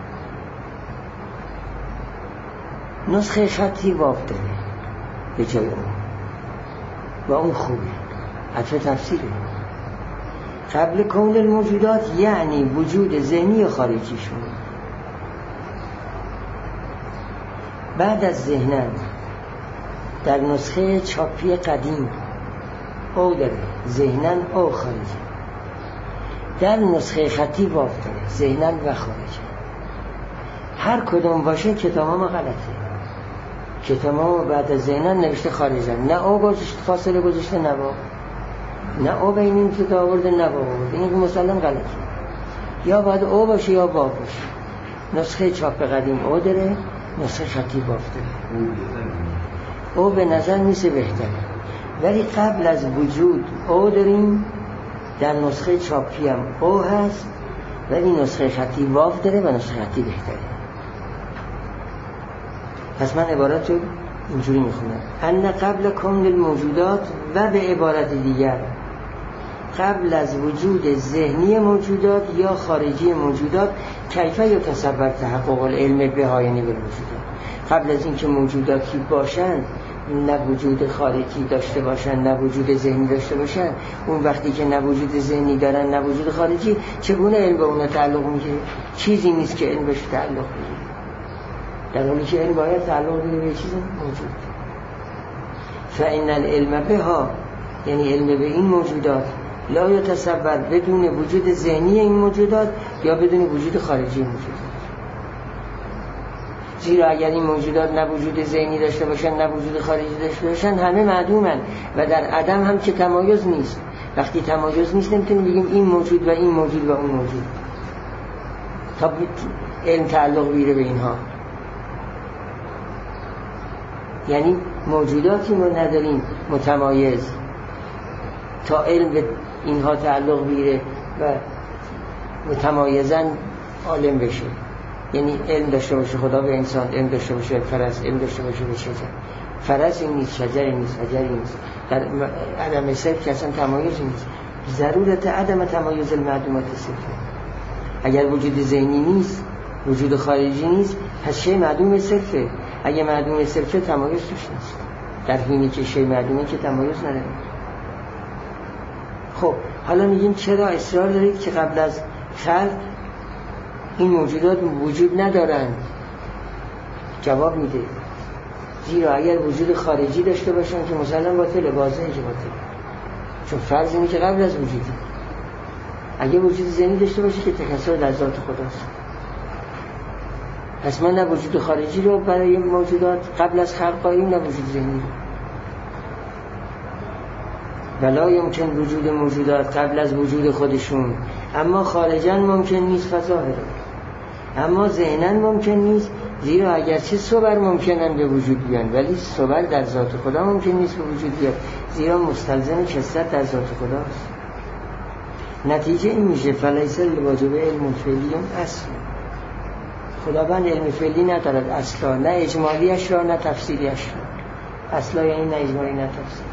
نسخه خطی واف داره به جای اون و اون خوبه، حتی تفسیره. قبل کون الموجودات یعنی وجود ذهنی و خارجیشون. بعد از ذهنن در نسخه چاپی قدیم او داره ذهنن او خارجی، در نسخه خطی واف داره ذهنن و خارجی. هر کدوم باشه کتاب ما غلطه. کتاب ما بعد از ذهنن نوشته خارجن، نه او گذاشته فاصله گذاشته نه با، نه او بین این تو آورده نه با آورده. این که مسلم غلطه. یا باید او باشه یا با باشه. نسخه چاپ قدیم او داره، نسخه خطی واف داره. او به نظر میسه بهتره، ولی قبل از وجود او داریم. در نسخه چاپی هم او هست، ولی نسخه خطی واف داره و نسخه خطی بهتره. پس من عبارت رو اینجوری میخونم: ان قبل کون الموجودات، و به عبارت دیگر قبل از وجود ذهنی موجودات یا خارجی موجودات، کیفه یا تصور تحقق العلم بهاینی به موجودات. قبل از اینکه موجوداتی باشن، نه وجود خارجی داشته باشن نه وجود ذهنی داشته باشن، اون وقتی که نه وجود ذهنی دارن نه وجود خارجی، چگونه علم به اون تعلق میگیره؟ چیزی نیست که علم بهش تعلق بگیره، در حالی که علم باید تعلق بگیره به چیز موجود. فإن العلم بها، یعنی علم به این موجودات، لا یتصور، بدون وجود ذهنی این موجودات یا بدون وجود خارجی موجودات. زیرا اگر این موجودات نه وجود ذهنی داشته باشن نه وجود خارجی داشته باشن، همه معدومن و در عدم هم که تمایز نیست. وقتی تمایز نیست نمیتونیم بگیم این موجود و این موجود و اون موجود، تا علم تعلق بگیره به اینها. یعنی موجوداتی ما نداریم متمایز تا علم به اینها تعلق بگیره و متمایزن عالم بشه. یعنی علم داشته باشه خدا به انسان، علم داشته باشه فرس، علم داشته باشه به شجر. فرس این نیست، شجر این نیست، شجر این نیست. در عدم صرف که اصلا تمایز نیست. ضرورت عدم تمایز المعدومات صرفه. اگر وجود ذهنی نیست، وجود خارجی نیست، پس شی معدوم صرفه. اگه معدوم صرفه تمایز توش نیست. در حینی که شی معدومه که تمایز نداره. خب حالا میگیم چرا اصرار دارید که قبل از خلق این موجودات وجود ندارند؟ جواب میده زیرا اگر وجود خارجی داشته باشن که مسلم باطله، واضحه که باطله، چون فرض اینه که قبل از وجودی. اگه وجود ذهنی داشته باشه که تکثر در ذات خداست. پس ما نه وجود خارجی رو برای موجودات قبل از خلق قائلیم، نه وجود ذهنی رو. ولا یمکن وجود موجودات قبل از وجود خودشون، اما خارجن ممکن نیست فظاهره. اما ذهنن ممکن نیست، زیرا اگرچه صور ممکنن به وجود بیان، ولی صور در ذات خدا ممکن نیست به وجود بیاد، زیرا مستلزم کثرت در ذات خداست. نتیجه این میشه فلیس الواجب علم فعلی اصل. خداوند علم فعلی ندارد اصلا، نه اجمالیش را نه تفسیریش را. اصلا یعنی نه اجمالی نه تفسیر.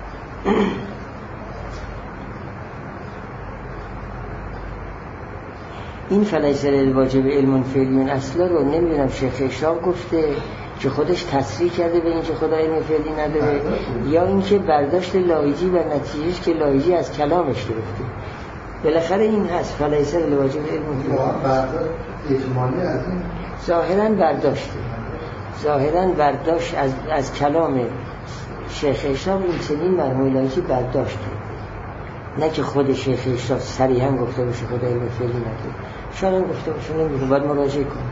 این فلیس الواجب علم فعلی اصلا رو نمیدونم شیخ اشراق گفته که خودش تصریح کرده به این که خدا علم فعلی نداره، یا اینکه برداشت لایجی و نتیجهش که لایجی از کلامش گرفته. بالاخره این هست فلیس الواجب علم فعلی. ظاهراً برداشته، ظاهراً برداشت از از کلام شیخ اشراق این چنین مرموی لایجی برداشته، نه که خود شیخ اشراق صریحاً گفته باشه خدا علم فعلی نداره. شاید هم گفته باشه، نمیدونم، باید مراجعه کنم.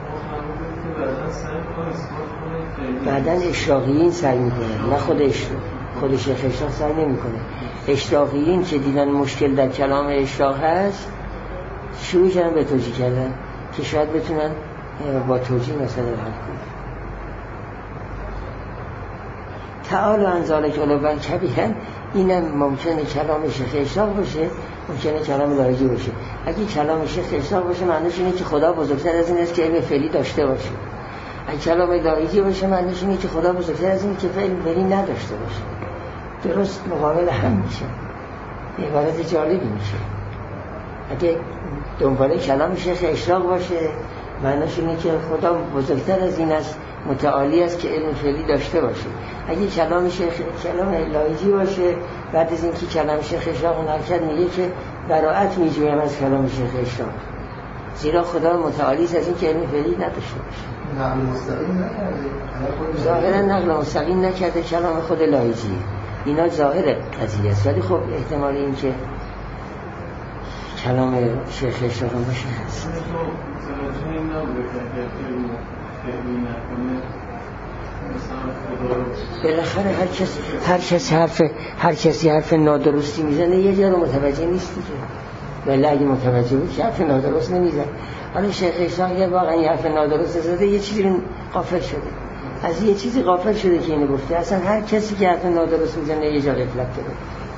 بعداً اشراقیین سعی میکنن، نه خود اشراق، خود شیخ اشراق سعی نمیکنه. اشراقیین که دیدن مشکل در کلام اشراق هست شروع کردن به توجیه کردن که شاید بتونن با توجیه مثلا حل کنن. تعالی عن ذلک علوا کبیرا، اینم ممکنه کلام شیخ اشراق باشه، ممکنه کلام لایجی باشه. اگه کلام شیخ اشراق باشه معنیش اینه که خدا بزرگتر از این است که علم فعلی داشته باشه. اگه کلام لایجی باشه معنیش اینه که خدا بزرگتر از این که علم فعلی نداشته باشه. درست مقابل هم میشه. عبارت جالبی میشه. اگه دنباله کلام شیخ اشراق باشه معنیش اینه که خدا بزرگتر از این است، متعالی است که علم فعلی داشته باشه. اگه کلام شیخ کلام لایجی باشه بعد از اینکه کلام شیخ اشراق نرکد میگه که براءت میجویم از کلام شیخ اشراق، زیرا خدا متعالی است از این که علم فعلی نداشته باشه. نقل مستقیم نکرده، ظاهرا نقل مستقیم نکرده، کلام خود لایجی. اینا ظاهر قضیه است، ولی خب احتمال این که کلام شیخ اشراق باشه هست. بالاخره هر کس هر کسی حرف هر کسی حرف نادرستی میزنه یه جا رو متوجه نیست دیگه. ولی اگه متوجه بود که حرف نادرست نمیزنه. حالا شیخ اشراق یه واقعا یه حرف نادرست زده، یه چیزی رو غافل شده، از یه چیزی غافل شده که اینو گفته. اصلا هر کسی که حرف نادرست میزنه یه جا غفلت داره.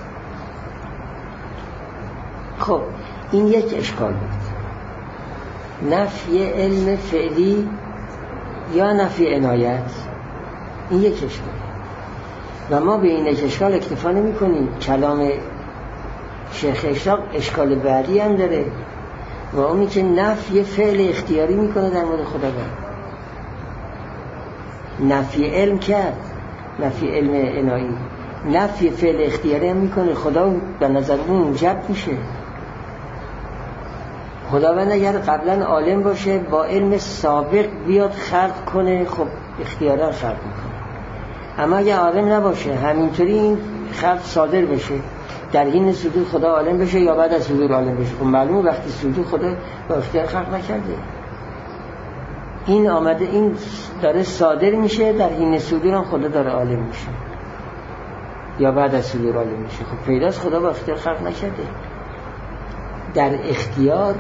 خب این یک اشکال بود، نفی علم فعلی یا نفی عنایت، این یک اشکال. و ما به این یک اشکال اکتفا نمی کنیم. کلام شیخ اشراق اشکال بعدی هم داره و اونی که نفی فعل اختیاری میکنه در مورد خداوند. نفی علم کرد، نفی علم عنایی، نفی فعل اختیاری هم میکنه. خدا به نظر اون موجب میشه. خداوند اگر قبلا عالم باشه با علم سابق بیاد خلق کنه، خب اختیارا خلق میکنه. اما اگر عالم نباشه همینطوری این خلق صادر بشه، در این صدور خدا عالم بشه یا بعد از صدور عالم بشه، خب معلومه وقتی صدور خدا با اختیار خلق نکرده. این آمده، این داره صادر میشه، در این صدور هم خدا داره عالم میشه یا بعد از صدور عالم میشه. خب پیداست خدا با اختیار خلق نکرده. در اختیار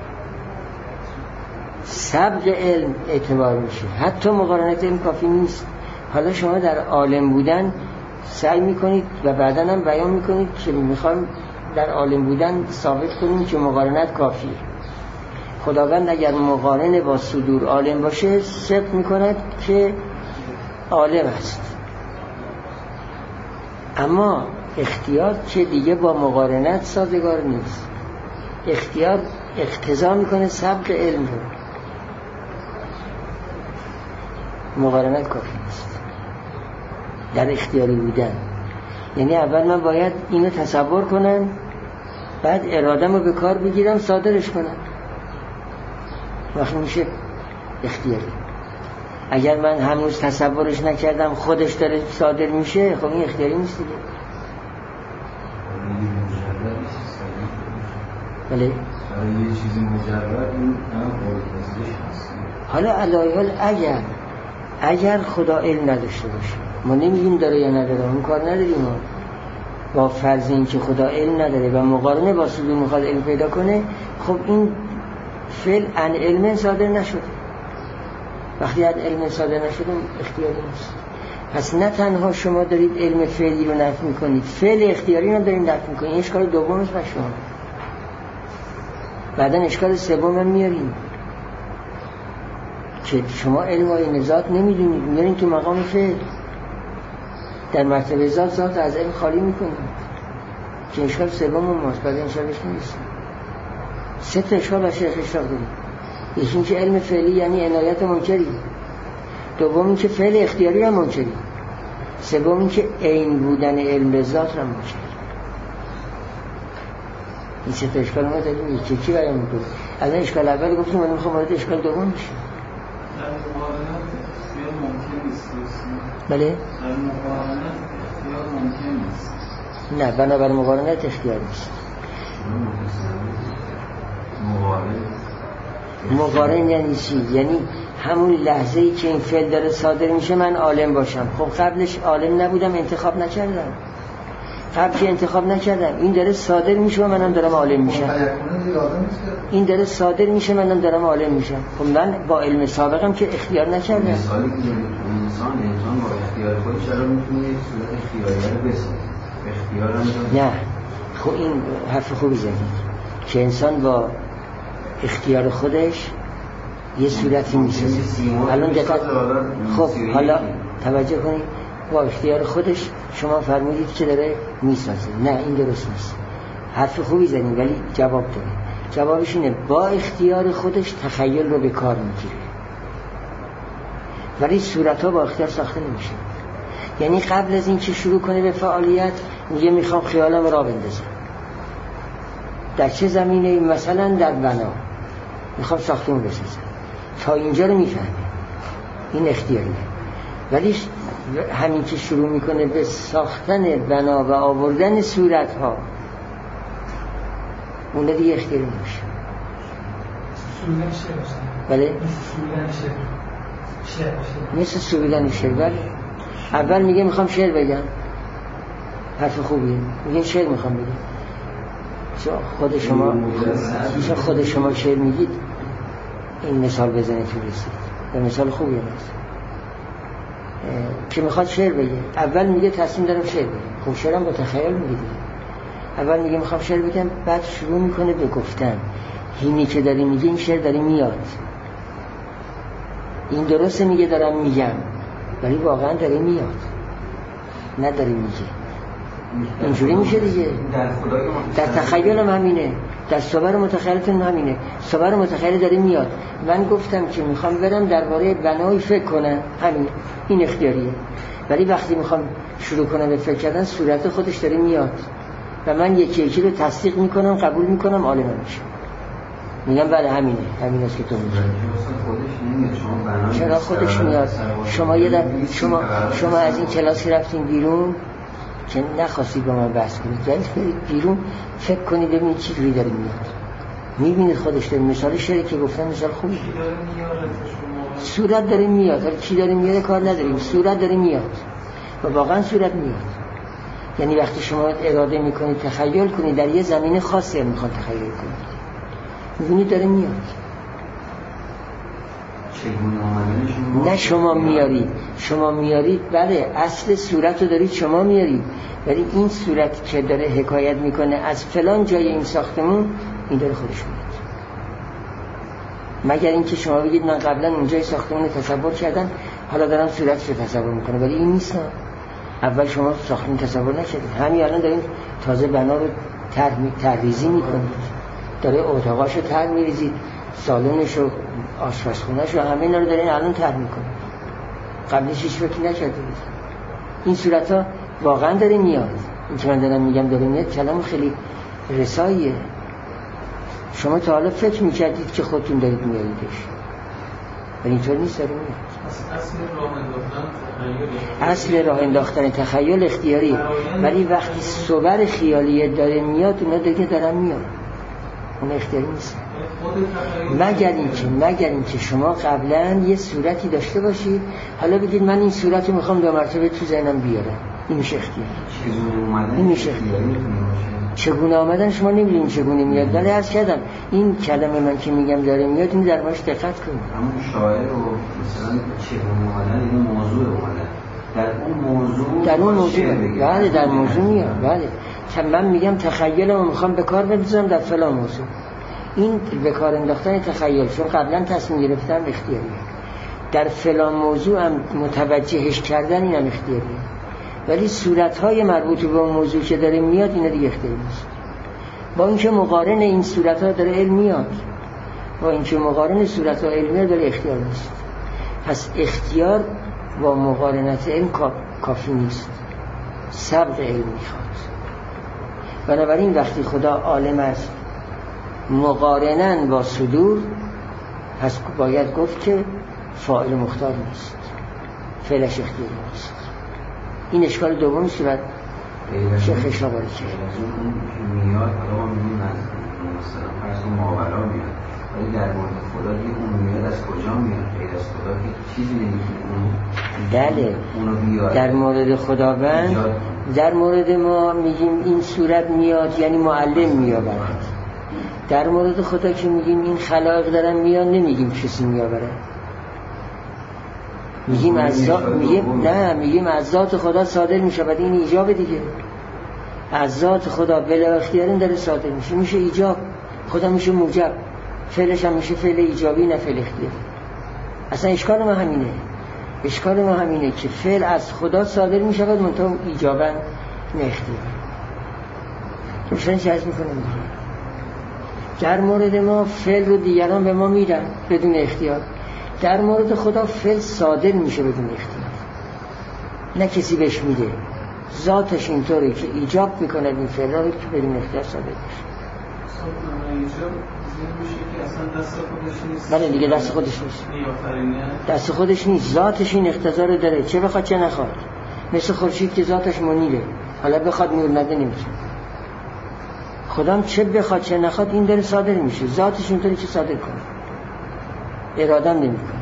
سبق علم اعتبار میشه، حتی مقارنت علم کافی نیست. حالا شما در عالم بودن سعی میکنید و بعداً هم بیان میکنید که میخوایم در عالم بودن ثابت کنیم که مقارنت کافیه. خداوند اگر مقارن با صدور عالم باشه صدق میکند که عالم است. اما اختیار که دیگه با مقارنت سازگار نیست. اختیار اقتضا میکنه سبق علم رو، مقارنت کافی نیست در اختیاری بودن. یعنی اول من باید اینو تصور کنم، بعد ارادم رو به کار بگیرم صادرش کنم، وقت میشه اختیاری. اگر من هنوز تصورش نکردم خودش داره صادر میشه، خب این اختیاری نیست دیگه. بله یه چیزی مجرد این هم قابل هست. حالا علایل اگر اگر خدا علم نداشته باشه، ما نمیگیم داره یا نداره، اون کار نداریم ما. با فرض این که خدا علم نداره و مقارنه با صدور میخواد علم پیدا کنه، خب این فعل ان علم صادر نشده. وقتی از علم صادر نشده اختیاری نیست. پس نه تنها شما دارید علم فعلی رو نفی میکنید، فعل اختیاری رو دارید نفی میکنید. این اشکال دومش به شما. بعدن اشکال سوم هم میاریم که شما علم و ذات نمیدونید، میارین که مقام فعل در مرتبه ذات ذات از علم خالی میکنید که اشکال سوم هم ماست. بعد اشکالش نیست. سه تا اشکال باشه اشکال داریم. یکی این که علم فعلی یعنی عنایت منکری، دوم این که فعل اختیاری هم منکری، سوم این که عین بودن علم به ذات هم منکری. این سه تا اشکال ما داریم. یکی چی بیان میکنیم؟ الان اشکال اول گفتیم، من میخوام وارد اشکال دوم بشیم. در مقارنت اختیار ممکن نیست. بله؟ در مقارنت اختیار ممکن نیست. نه، بنابر مقارنت اختیار نیست. مقارن یعنی چی؟ یعنی همون لحظه ای که این فعل داره صادر میشه من عالم باشم. خب قبلش عالم نبودم، انتخاب نکردم. قبل که انتخاب نکردم، این داره صادر میشه و منم دارم عالم میشم. لازم نیست که این داره صادر میشه، منم دارم عالم میشم. خب من با علم سابقم که اختیار نکردم. مثالی که انسان انسان با اختیار خودش چرا میتونه یک صورت اختیاری رو بسازه؟ اختیار هم نه. خب این حرف خوبی زدید که انسان با اختیار خودش یه صورتی میسازه. الان دقت خب حالا توجه کنید، با اختیار خودش شما فرمودید که داره میسازه. نه این درست نیست. حرف خوبی زدید ولی جواب داره. جوابش اینه با اختیار خودش تخیل رو به کار میگیره، ولی صورت‌ها با اختیار ساخته نمیشه. یعنی قبل از این که شروع کنه به فعالیت میگه میخوام خیالم را بندازم. در چه زمینه؟ مثلا در بنا میخوام ساختمون بسازم. تا اینجا رو میفهمه، این اختیاریه. ولی همین که شروع میکنه به ساختن بنا و آوردن صورت‌ها، اون دیگه اختیاری نمیشه. سرودن شعر باشه. بله؟ سرودن شعر. شعر باشه. مثل سرودن شعر. بله. اول میگه میخوام شعر بگم. حرف خوبیه. میگه شعر میخوام بگم. چه خود شما چه خود شما شعر میگید این مثال بزنید تو رسید. به مثال خوبی هست. که میخواد شعر بگه. اول میگه تصمیم دارم شعر بگم. خب شعرم با تخیل میگه. اول میگه میخوام شعر بگم، بعد شروع میکنه به گفتن. اینی که داری میگه این شعر داره میاد. این درسته میگه دارم میگم، ولی واقعا داره میاد، نداره میگه. اینجوری میشه دیگه. در تخیلم همینه، در صبر متخیلتون همینه. صبر متخیل داره میاد. من گفتم که میخوام برم درباره بنای فکر کنم، همین این اختیاریه. ولی وقتی میخوام شروع کنم به فکر کردن، صورت خودش داره میاد و من یکی یکی رو تصدیق میکنم، قبول میکنم، عالم میشم. میگم بله همینه، همین است که تو میگی. چرا خودش میاد؟ شما یه در... شما شما از این کلاس رفتین بیرون که نخواستید با من بحث کنید، ولی برید بیرون فکر کنید ببینید چی جوری داره میاد. میبینید خودش داره. مثال شعری که گفتم مثال خوبی. صورت داره میاد. ولی کی داره میاد کار نداریم. صورت داره میاد و واقعا صورت میاد. یعنی وقتی شما اراده میکنید تخیل کنید در یه زمینه خاصی هم میخواد تخیل کنید، میبینید داره میاد. نه شما میارید، شما میارید بله اصل صورت رو دارید شما میارید، ولی این صورت که داره حکایت میکنه از فلان جای این ساختمون، این داره خودش میاد. مگر اینکه شما بگید من قبلا اونجای ساختمون تصور کردم، حالا دارم صورتش رو تصور میکنه، ولی این نیست. اول شما ساختمون تصور نکردید، همین الان دارین تازه بنا رو طرح‌ریزی میکنید، داره اتاقاشو طرح میریزید، سالنش و آشپزخونه‌ش و همه اینا رو دارین الان طرح میکنید. قبلش هیچ فکر نکردید. این صورت‌ها واقعا داره میاد. این که من دارم میگم داره میاد کلام خیلی رساییه. شما تا حالا فکر میکردید که خودتون دارید میاریدش، ولی اینطور نیست، داره میاد. اصل راه انداختن تخیل اختیاری، ولی وقتی صور خیالیه داره میاد، اونا دیگه دارن میاد، اون اختیاری نیست. مگر اینکه مگر اینکه شما قبلا یه صورتی داشته باشید، حالا بگید من این صورت رو میخوام دو مرتبه تو ذهنم بیارم، این میشه اختیاری. این میشه اختیاری. چگونه آمدن شما نمیدونید چگونه میاد، ولی عرض کردم این کلمه من که میگم داره میاد، این در باش دقت کنید. همون شاعر رو مثلا چگونه آمدن این موضوع اومدن در اون موضوع در اون موضوع بله در موضوع میاد. بله که من میگم تخیلمو میخوام به کار بندازم در فلان موضوع، این به کار انداختن تخیل، چون قبلا تصمیم گرفتم اختیاریه، در فلان موضوع هم متوجهش کردن اینم اختیاریه، ولی صورت‌های مربوط به اون موضوع که داره میاد اینا دیگه اختیاری نیست. با اینکه مقارن این صورت‌ها داره علم میاد، با اینکه مقارن صورت‌ها علمی داره اختیار نیست. پس اختیار با مقارنت علم کافی نیست، سبق علم میخواد. بنابراین وقتی خدا عالم است مقارنن با صدور، پس باید گفت که فاعل مختار نیست، فعلش اختیاری نیست. این اشکال دومی صورت شیخ اشاره کرد. اون میاد حالا ما میگیم از مثلا فرض ماورا میاد، ولی در مورد خدا دیگه اون میاد از کجا میاد؟ غیر از خدا که چیزی نمیتونه بله اونو بیاره. در مورد خداوند، در مورد ما میگیم این صورت میاد یعنی معلم میآورد، در مورد خدا که میگیم این خلایق دارن میان، نمیگیم کسی میآوره، میگیم از ذات، میگیم نه میگیم از ذات خدا صادر میشه. بعد این ایجاب دیگه، از ذات خدا بلا اختیار داره صادر میشه، میشه ایجاب. خدا میشه موجب، فعلش هم میشه فعل ایجابی نه فعل اختیاری. اصلا اشکال ما همینه، اشکال ما همینه که فعل از خدا صادر میشه بعد منتها ایجابا نه اختیاری. روشن چه عرض میکنم دیگه؟ در مورد ما فعل رو دیگران به ما میدن بدون اختیار، در مورد خدا فعل صادر میشه بدون اختیار، نه کسی بهش میده، ذاتش اینطوره که ایجاب میکنه این فعل رو که بدون اختیار صادر میشه. بله دیگه دست خودش نیست، دست خودش نیست، ذاتش این اقتضا رو داره، چه بخواد چه نخواد. مثل خورشید که ذاتش منیره، حالا بخواد نور نده نمیشه. خدام چه بخواد چه نخواد این داره صادر میشه، ذاتش اینطوری که صادر کنه، ارادم نمی کنه،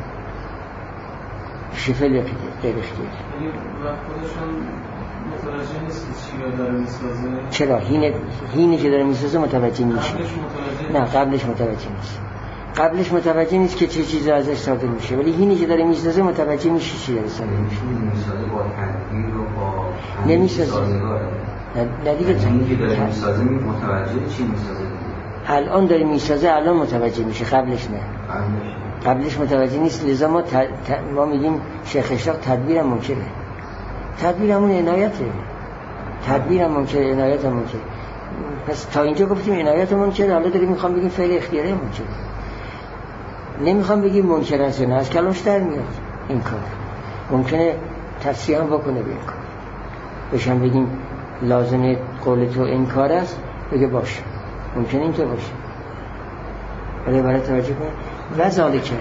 شفل غیر اختیاری. و خودشون متوجه نیست که چی داره میسازه؟ چرا؟ هینه هینه که داره میسازه متوجه میشه. قبلش متوجه نه قبلش متوجه نیست، قبلش متوجه نیست که چه چیزی ازش صادر میشه، ولی هینه که داره میسازه متوجه میشه چی داره صادر میشه. میسازه با تدبیر و با نمیسازه، نه دیگه اینی که داره میسازه متوجه چی میسازه. الان داره میسازه، الان متوجه میشه، قبلش نه. قبلش متوجه نیست. لذا ما, ت... ت... ما میگیم شیخ اشراق تدبیرم منکره، تدبیرمون عنایته، تدبیرم منکره، عنایتم منکره. پس تا اینجا گفتیم عنایت منکره، حالا داریم میخوام بگیم فعل اختیاری منکره. نمیخوام بگیم منکر است نه، از کلامش در میاد این کار. ممکنه تفسیه هم بکنه به این کار، بشن بگیم لازمه قول تو انکار است، بگه باشه، ممکنه اینطور باشه. ولی برای توجه کنید و ذالکه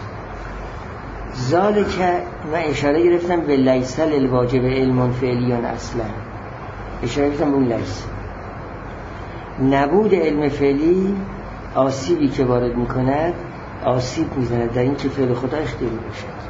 ذالکه من اشاره گرفتم به لیس للواجب علم فعلیون اصلا، اشاره گرفتم به اون لیس. نبود علم فعلی آسیبی که وارد میکند، آسیب میزند در این که فعل خدا اختیاری باشد.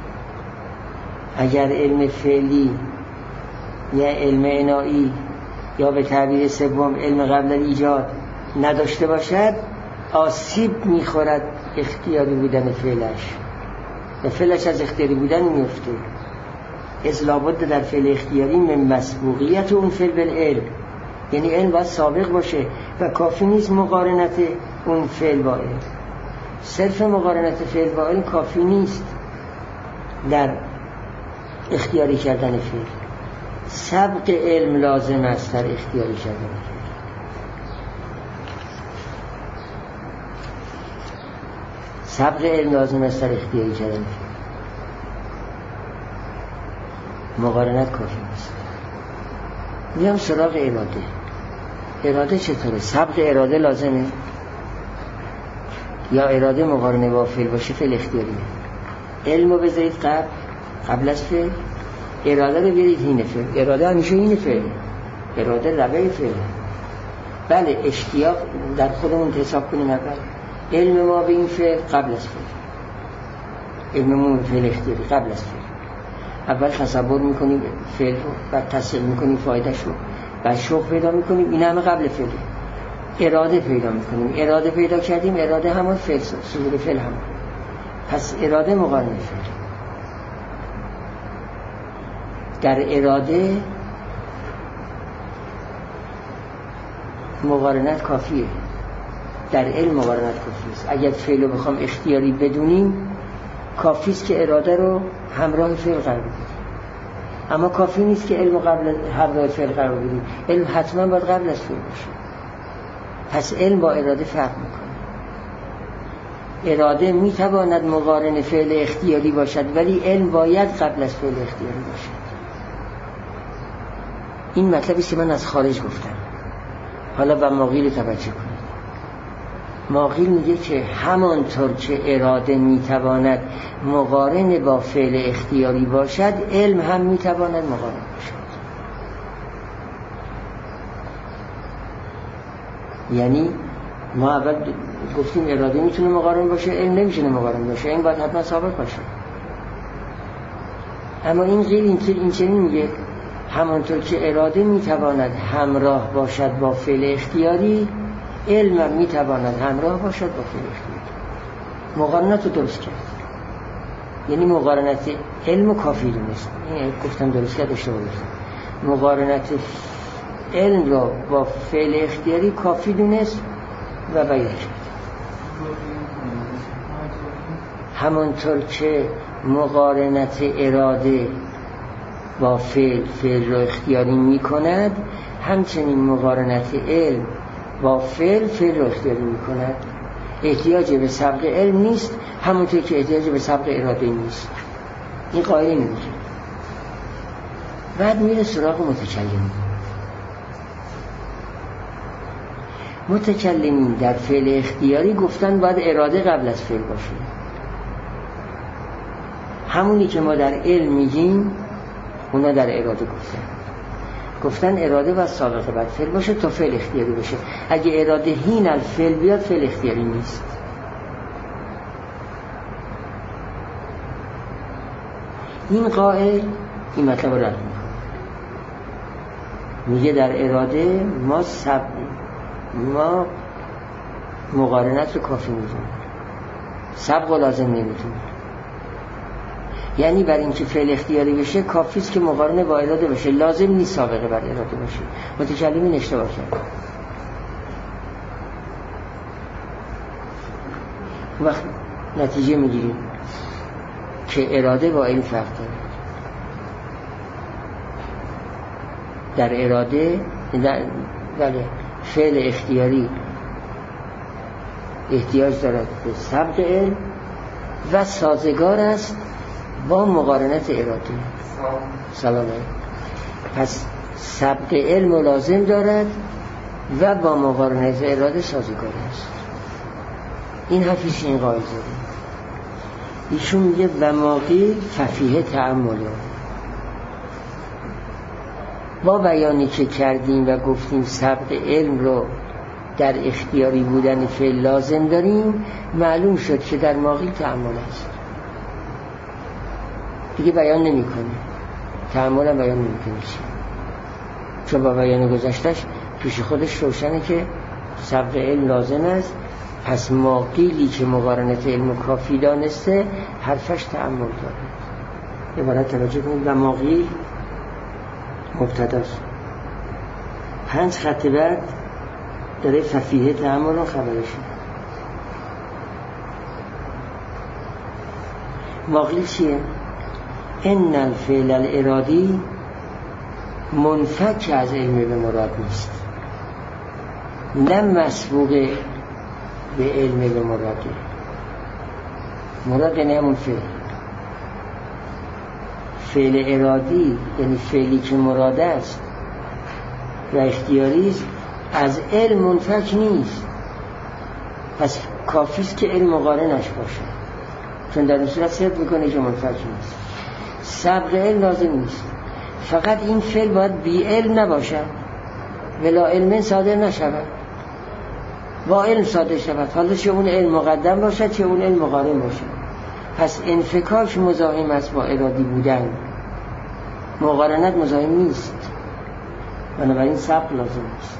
اگر علم فعلی یا علم عنایی یا به تعبیر سوم علم قبل ایجاد نداشته باشد، آسیب میخورد اختیاری بودن فعلش و فعلش از اختیاری بودن میفته. از لابد در فعل اختیاری من مسبوقیت اون فعل بالعلم، یعنی علم باید سابق باشه و کافی نیست مقارنت اون فعل با علم. صرف مقارنت فعل با علم کافی نیست در اختیاری کردن فعل، سبق علم لازم است در اختیاری کردن فعل. سبق علم لازم است در اختیاری کردن فعل، مقارنت کافی نیست. میام سراغ اراده. اراده چطوره؟ سبق اراده لازمه یا اراده مقارنه با فعل باشه فعل اختیاریه. علم رو بذارید قبل قبل از فعل، اراده رو بیارید هین فعل. اراده همیشه هین فعل، اراده ربع فعل. بله اشتیاق در خودمون حساب کنیم اول علم ما به این فعل قبل از فعل، علممون به فعل اختیاری قبل از فعل. اول تصور میکنیم فعل رو، بعد تصدیق میکنیم فایدهش رو، بعد شوق پیدا میکنیم، این همه قبل فعله. اراده پیدا میکنیم، اراده پیدا کردیم، اراده همون فعل، صدور فعل همون. پس اراده مقارنه فعل. در اراده مقارنت کافیه، در علم مقارنت کافیه است. اگر فعل رو بخوام اختیاری بدونیم کافی است که اراده رو همراه فعل قرار بدیم، اما کافی نیست که علم قبل همراه فعل قرار بدیم. علم حتما باید قبل از فعل باشه. پس علم با اراده فرق میکنه. اراده میتواند مقارن فعل اختیاری باشد، ولی علم باید قبل از فعل اختیاری باشد. این مطلبی که من از خارج گفتم. حالا به ماقیل توجه کنید. ماقیل میگه که همانطور که اراده میتواند مقارن با فعل اختیاری باشد، علم هم میتواند مقارن باشد. یعنی ما اول گفتیم اراده میتونه مقارن باشه، علم نمیتونه مقارن باشه، این باید حتما ثابت باشه. اما این غیر این چنین میگه همانطور که اراده میتواند همراه باشد با فعل اختیاری، علم میتواند همراه باشد با فعل اختیاری. مقارنت رو درست کرد، یعنی مقارنت علم و کافی نیست. این گفتم درست کرد، اشتباه گفتم. مقارنت علم را با فعل اختیاری کافی دونست و بیان کرد. همانطور که مقارنت اراده با فعل فعل را اختیاری می کند، همچنین مقارنت علم با فعل فعل را اختیاری می کند. احتیاج به سبق علم نیست، همونطور که احتیاج به سبق اراده نیست. این قاعده میگه. بعد میره سراغ متکلمین. متکلمین در فعل اختیاری گفتن باید اراده قبل از فعل باشه. همونی که ما در علم میگیم اونا در اراده گفتن. گفتن اراده باید سابقه بعد فعل باشه تا فعل اختیاری بشه. اگه اراده هین الفعل بیاد فعل اختیاری نیست. این قائل این مطلب رو رد میکنه، میگه در اراده ما سب... ما مقارنت رو کافی میدونیم، سبق و لازم نمیدونیم. یعنی برای اینکه فعل اختیاری بشه کافیست که مقارنه با اراده بشه، لازم نیست سابقه بر اراده باشه. متکلمین اشتباه کرد. وقت نتیجه میگیریم که اراده با علم فرق داره. در اراده در بله فعل اختیاری احتیاج دارد به سبق علم و سازگار است با مقارنت اراده. سلام علیکم. پس سبق علم لازم دارد و با مقارنت اراده سازگار است. این حرفش این قاعده داره. ایشون میگه و ماقی ففیه تأمل. با بیانی که کردیم و گفتیم سبق علم رو در اختیاری بودن فعل لازم داریم، معلوم شد که در ماقی تأمل است. دیگه بیان نمی کنه، تأمل هم بیان نمی کنه، چون با بیان گذشتش توش خودش روشنه که سبق علم لازم است. پس ماقیلی که مقارنت علم کافی دانسته حرفش تأمل داره. عبارت توجه کنید و ماقیل مبتداست. پنج خط بعد داره ففیه تأمل رو خبرشه. ماقیل چیه؟ ان الفعل الارادی منفک از علم به مراد نیست، نه مسبوق به علم به مراده. مراد یعنی همون فعل. فعل ارادی یعنی فعلی که مراد است و اختیاری است، از علم منفک نیست. پس کافیست که علم مقارنش باشه، چون در این صورت ثبت میکنه که منفک نیست. سبق علم لازم نیست، فقط این فعل باید بی علم نباشد، ولا علم صادر نشود، با علم صادر شود. حالا چه اون علم مقدم باشد چه اون علم مقارن باشد. پس انفکاک مزاحم است با ارادی بودن، مقارنت مزاحم نیست، بنابراین سبق لازم نیست.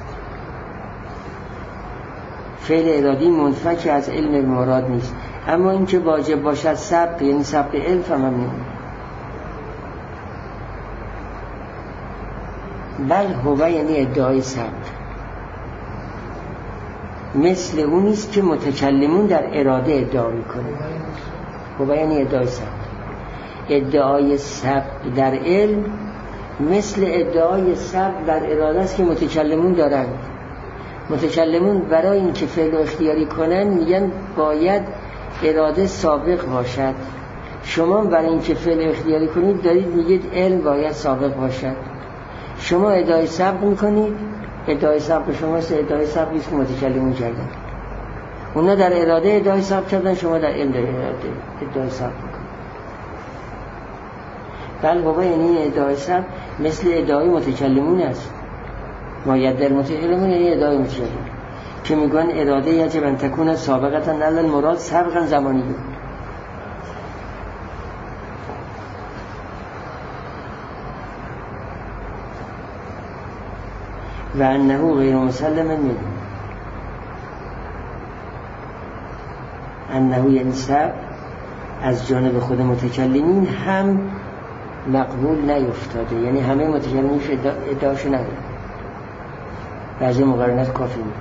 فعل ارادی منفک از علم مراد نیست، اما اینکه واجب باشد سبق یعنی سبق علم فهم نمید. بل هو یعنی ادعای سبق، مثل اون نیست که متکلمون در اراده ادعا میکنه. هو یعنی ادعای سبق. ادعای سبق در علم مثل ادعای سبق در اراده است که متکلمون دارن. متکلمون برای اینکه فعل و اختیاری کنن میگن باید اراده سابق باشد. شما برای اینکه فعل اختیاری کنید دارید میگید علم باید سابق باشد. شما ادعای سبق میکنید، ادعای سبق شما است ادعای سبقی است که متکلمون کردن. اونا در اراده ادعای سبق کردن، شما در علم در اراده ادعای سبق میکنید. بل بابا یعنی ادعای سبق مثل ادعای متکلمون است. ما یدل متکلمون یعنی ادعای متکلمون که میگن اراده یجب ان تکون سابقتا علی المراد سبقا زمانی. و انه غیر مسلم منه، انه یعنی سب از جانب خود متکلمین هم مقبول نیفتاده، یعنی همه متکلمین ادعاشو نداره، بعضی مقارنت کافی میکنه.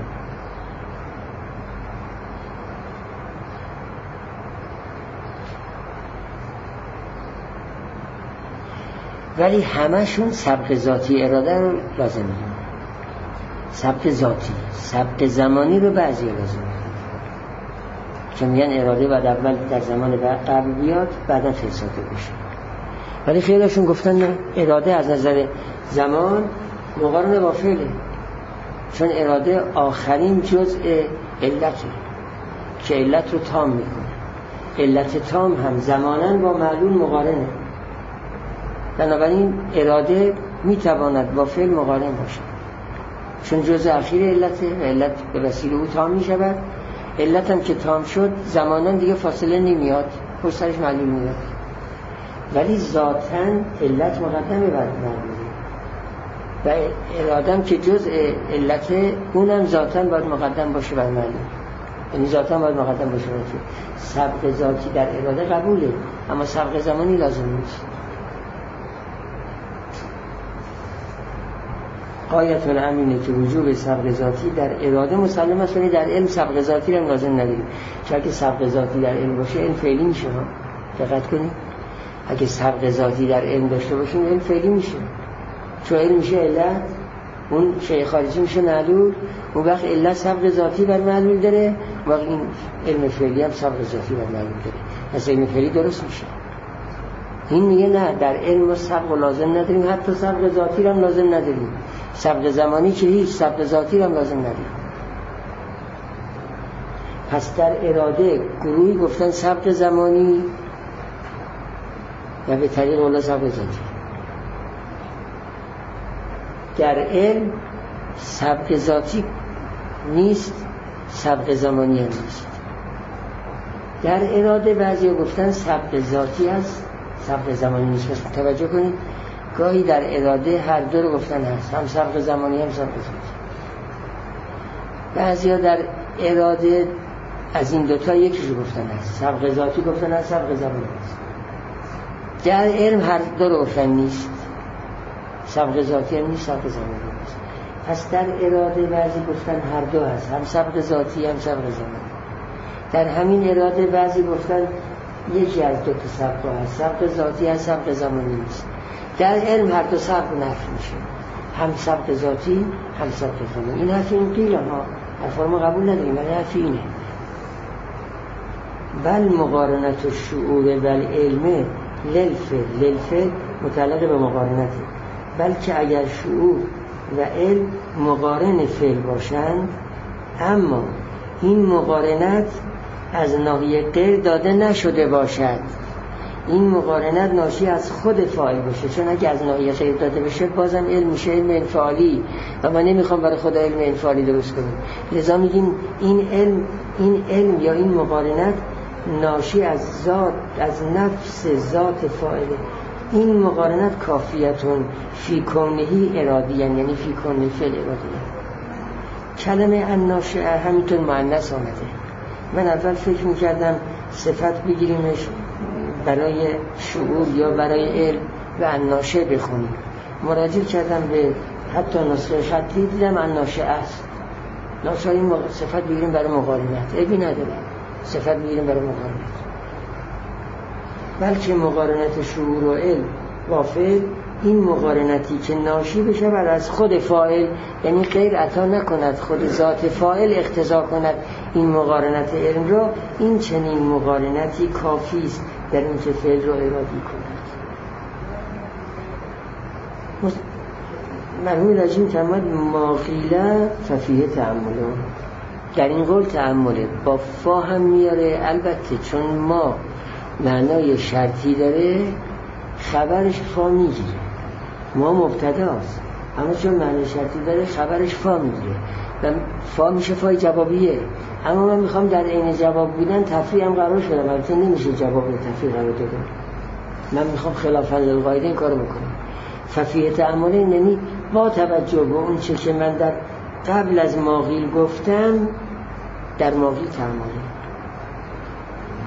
ولی همشون سبق ذاتی اراده رو لازم میدونن. سبق ذاتی، سبق زمانی رو بعضی لازم میدونن که میگن اراده بعد اول در زمان قبل بیاد بعدا فرستاده بشه. ولی خیلیشون گفتن نه، اراده از نظر زمان مقارنه با فعله، چون اراده آخرین جزء علته که علت رو تام میکنه. علت تام هم زماناً با معلول مقارنه، بنابراین اراده میتواند با فعل مقارن باشد چون جزء اخیر علته و علت به وسیله او تام میشود. علت هم که تام شد زماناً دیگه فاصله نمیاد، پشت سرش معلول میاد، ولی ذاتاً علت مقدمه بر معلوله و اراده هم که جزء علته اونم ذاتاً باید مقدم باشه بر معلول، یعنی ذاتاً باید مقدم باشه بر فعل. سبق ذاتی در اراده قبوله اما سبق زمانی لازم نیست. غایت الامر اینه که وجوب سبق ذاتی در اراده مسلم است، ولی در علم سبق ذاتی هم لازم نداریم، چون اگه سبق ذاتی در علم باشه علم فعلی میشه. ها دقت کنید، اگه سبق ذاتی در علم داشته باشیم علم فعلی میشه، چون علم میشه علت، اون شیء خارجی میشه معلول، اون وقت علت سبق ذاتی بر معلول داره، وقت این علم فعلی هم سبق ذاتی بر معلول داره، پس علم فعلی درست میشه. این میگه نه، در علم ما سبق لازم نداریم، حتی سبق ذاتی هم لازم نداریم، سبق زمانی که هیچ، سبق ذاتی هم لازم نداریم. پس در اراده گروهی گفتن سبق زمانی و به طریق اولا سبق ذاتی. در علم سبق ذاتی نیست، سبق زمانی هم نیست. در اراده بعضی گفتن سبق ذاتی هست، سبق زمانی نیست. پس توجه کنید، گاهی در اراده هر دو رو گفتن هست، هم سبق زمانی هم سبق ذاتی. بعضی ها در اراده از این دوتا یکیش رو گفتن هست، سبق ذاتی گفتن هست، سبق زمانی هست. در علم هر دو رو گفتن نیست، سبق ذاتی هم نیست، سبق زمانی نیست. پس در اراده بعضی گفتن هر دو هست، هم سبق ذاتی هم سبق زمانی. در همین اراده بعضی گفتن یکی از دو تا سبق هست، سبق ذاتی هست، سبق زمانی نیست. در علم هر دو سبق نفی میشه، هم سبق ذاتی هم سبق زمانی. این حرف این قیل ها، حرف ما قبول نداریم، ولی حرف اینه. بل مقارنت الشعور بل علمه للفعل، للفعل متعلق به مقارنته، بلکه اگر شعور و علم مقارن فعل باشند، اما این مقارنت از ناحیه غیر داده نشده باشد، این مقارنت ناشی از خود فاعل باشه، چون اگه از ناحیه غیر داده بشه بازم علم میشه علم انفعالی و من نمیخوام برای خدا علم انفعالی درست کنم. لذا میگیم این علم این علم یا این مقارنت ناشی از ذات، از نفس ذات فاعله. این مقارنت کافیتون فی کونهی ارادی، یعنی فی کونه فعل ارادی. کلمه الناشئه همینطور مؤنث آمده. من اول فکر میکردم صفت بگیریمش برای شعور یا برای علم و الناشئه بخونیم. مراجعه کردم به حتی نسخه خطی، دیدم الناشئه است. ناشئه این صفت بگیریم برای مقارنت، عیبی نداره صفت بگیریم برای مقارنت. بلکه مقارنت شعور و علم با فعل، این مقارنتی که ناشی بشه بر از خود فاعل، یعنی غیر عطا نکند، خود ذات فاعل اقتضا کند این مقارنت علم را، این چنین مقارنتی کافی است در این که فعل را ارادی کند. مرحوم لجین فرمود ما قیل ففیه تأمله، در این قول تأمله با فا هم میاره، البته چون ما معنای شرطی داره خبرش فا میگیره، ما مبتداست، اما چون معنای شرطی داره خبرش فا میگیره و فا میشه فای جوابیه. اما من میخوام در عین جواب بودن تفریح هم قرار شدم، البته نمیشه جواب رو تفریح قرار دادم، من میخوام خلافاً للقاعده این کارو بکنم. ففیه تأمله یعنی با توجه به اون چه که من در قبل از ماقیل گفتم در ماقیل تأمله.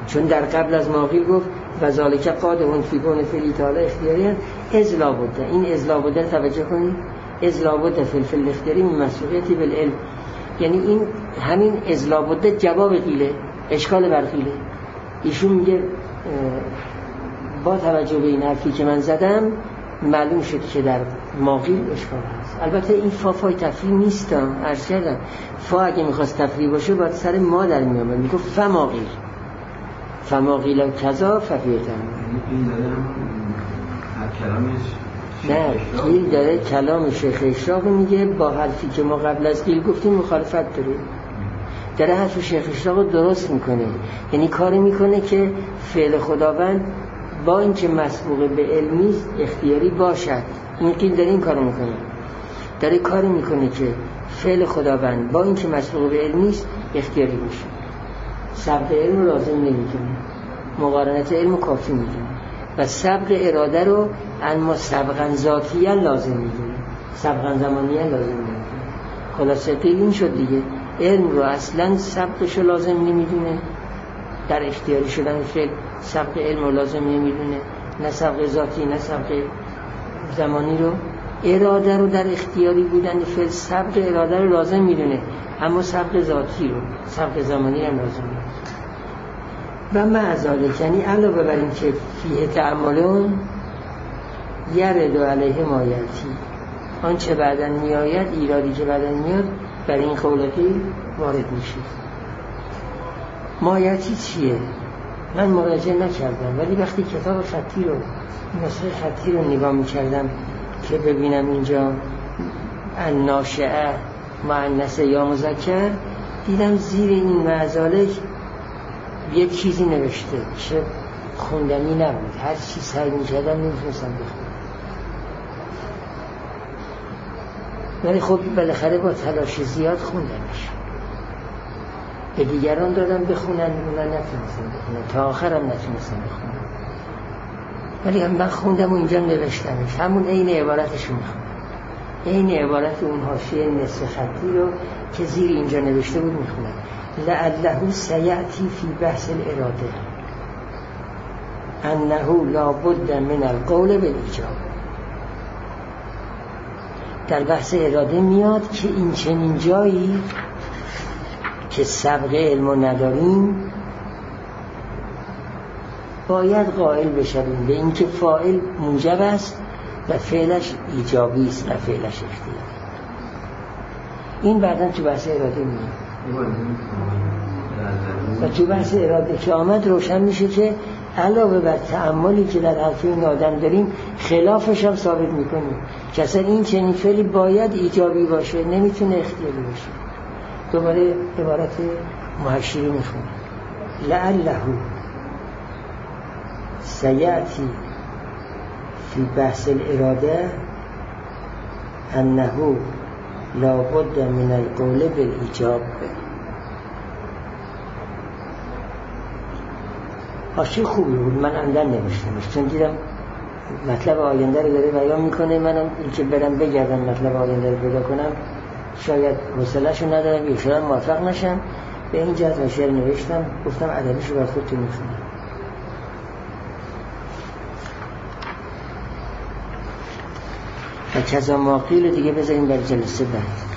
چون در قبل از ماقیل گفت و ذالک قادمون فی کون فعلی تعالی اختیاری ازلا بوده. این ازلا بوده توجه کنید، ازلا بوده فی الفعل اختیاری من مسئولیتی بالعلم، یعنی این همین ازلا بوده جواب قیله، اشکال بر قیله. ایشون میگه با توجه به این حرفی که من زدم معلوم شد که در ماقیل اشکال هست. البته این فا فای تفریح نیست، عرض کردم فا اگه میخواست تفریح باشه باید سر ما در میامد، میگه فماقیل فماقیل و کذا ففیتن. این داره کلامش نه قیل داره کلام شیخ اشراق میگه با حرفی که ما قبل از قیل گفتیم مخالفت داره، داره حرف شیخ اشراق درست میکنه، یعنی کاری میکنه که فعل خداوند با اینکه مسبوق به علمی اختیاری باشد. این قیل داره این کارو میکنه، داره کاری میکنه که فعل خداوند با اینکه مسبوق به علمی اختیاری باشه. سبق علم لازم نمیدونه، مقارنت علم کافی میدونه و سبق اراده رو اما سبقا ذاتیه لازم میدونه، سبقا زمانیه لازم نمیدونه. خلاصه قیل این شد دیگه، علم رو اصلا سبقش رو لازم نمیدونه، در اختیاری شدن فعل سبق علم رو لازم نمیدونه، نه سبق ذاتی نه سبق زمانی رو. اراده رو در اختیاری بودن فعل سبق اراده رو لازم میدونه، اما سبق ذاتی رو سبق زمانی هم لازم میدونه. و معذالک یعنی علاوه بر این که فیه تعملون یرد و علیه مایتی، آنچه بعدن میآید، ایرادی که بعدن میاد بر این قولقی وارد میشه. مایتی چیه؟ من مراجعه نکردم، ولی وقتی کتاب خطی رو نسخه خطی رو نگاه میکردم که ببینم اینجا الناشئه مؤنث یا مذکر، دیدم زیر این معذالک یک چیزی نوشته که خوندنی نبود، هر چی سعی میکردم نمیتونستم بخونم، ولی خب بالاخره با تلاش زیاد خوندمش. به دیگران دادم بخونن، اونا نتونستم بخونن، تا آخرم نتونستم بخونن، ولی هم من خوندم و اینجا نوشتمش، همون عین عبارتشو میخونم، عین عبارت اون حاشیه نصف خطی رو که زیر اینجا نوشته بود میخونم. لعله سیأتی فی بحث الاراده انه لا بد من القول بالایجاب. در بحث اراده میاد که این چنین جایی که سبق علم نداریم باید قائل بشویم به اینکه فاعل موجب است و فعلش ایجابی است و فعلش اختیاری. این بعداً تو بحث اراده میاد و تو بحث اراده که آمد روشن میشه که علاوه بر تأملی که در حرف این آدم داریم خلافش هم ثابت میکنیم که اصلا این چنین فعلی باید ایجابی باشه، نمیتونه اختیاری باشه. دوباره عبارت محشری میخونه لعله سیأتی فی بحث الاراده انه لا بد من القول بالایجاب. حاشیه خوبی بود، من عمدن نوشتمش چون دیدم مطلب آینده رو داره بیان میکنه، منم این که برم بگردم مطلب آینده رو پیدا کنم شاید حوصله‌شو ندارم یا شاید موفق نشم. به این جهت حاشیه رو نوشتم، گفتم ادبیشو بر خودتون میخونم. و کذا ما قیل دیگه بذاریم برای جلسه بعد.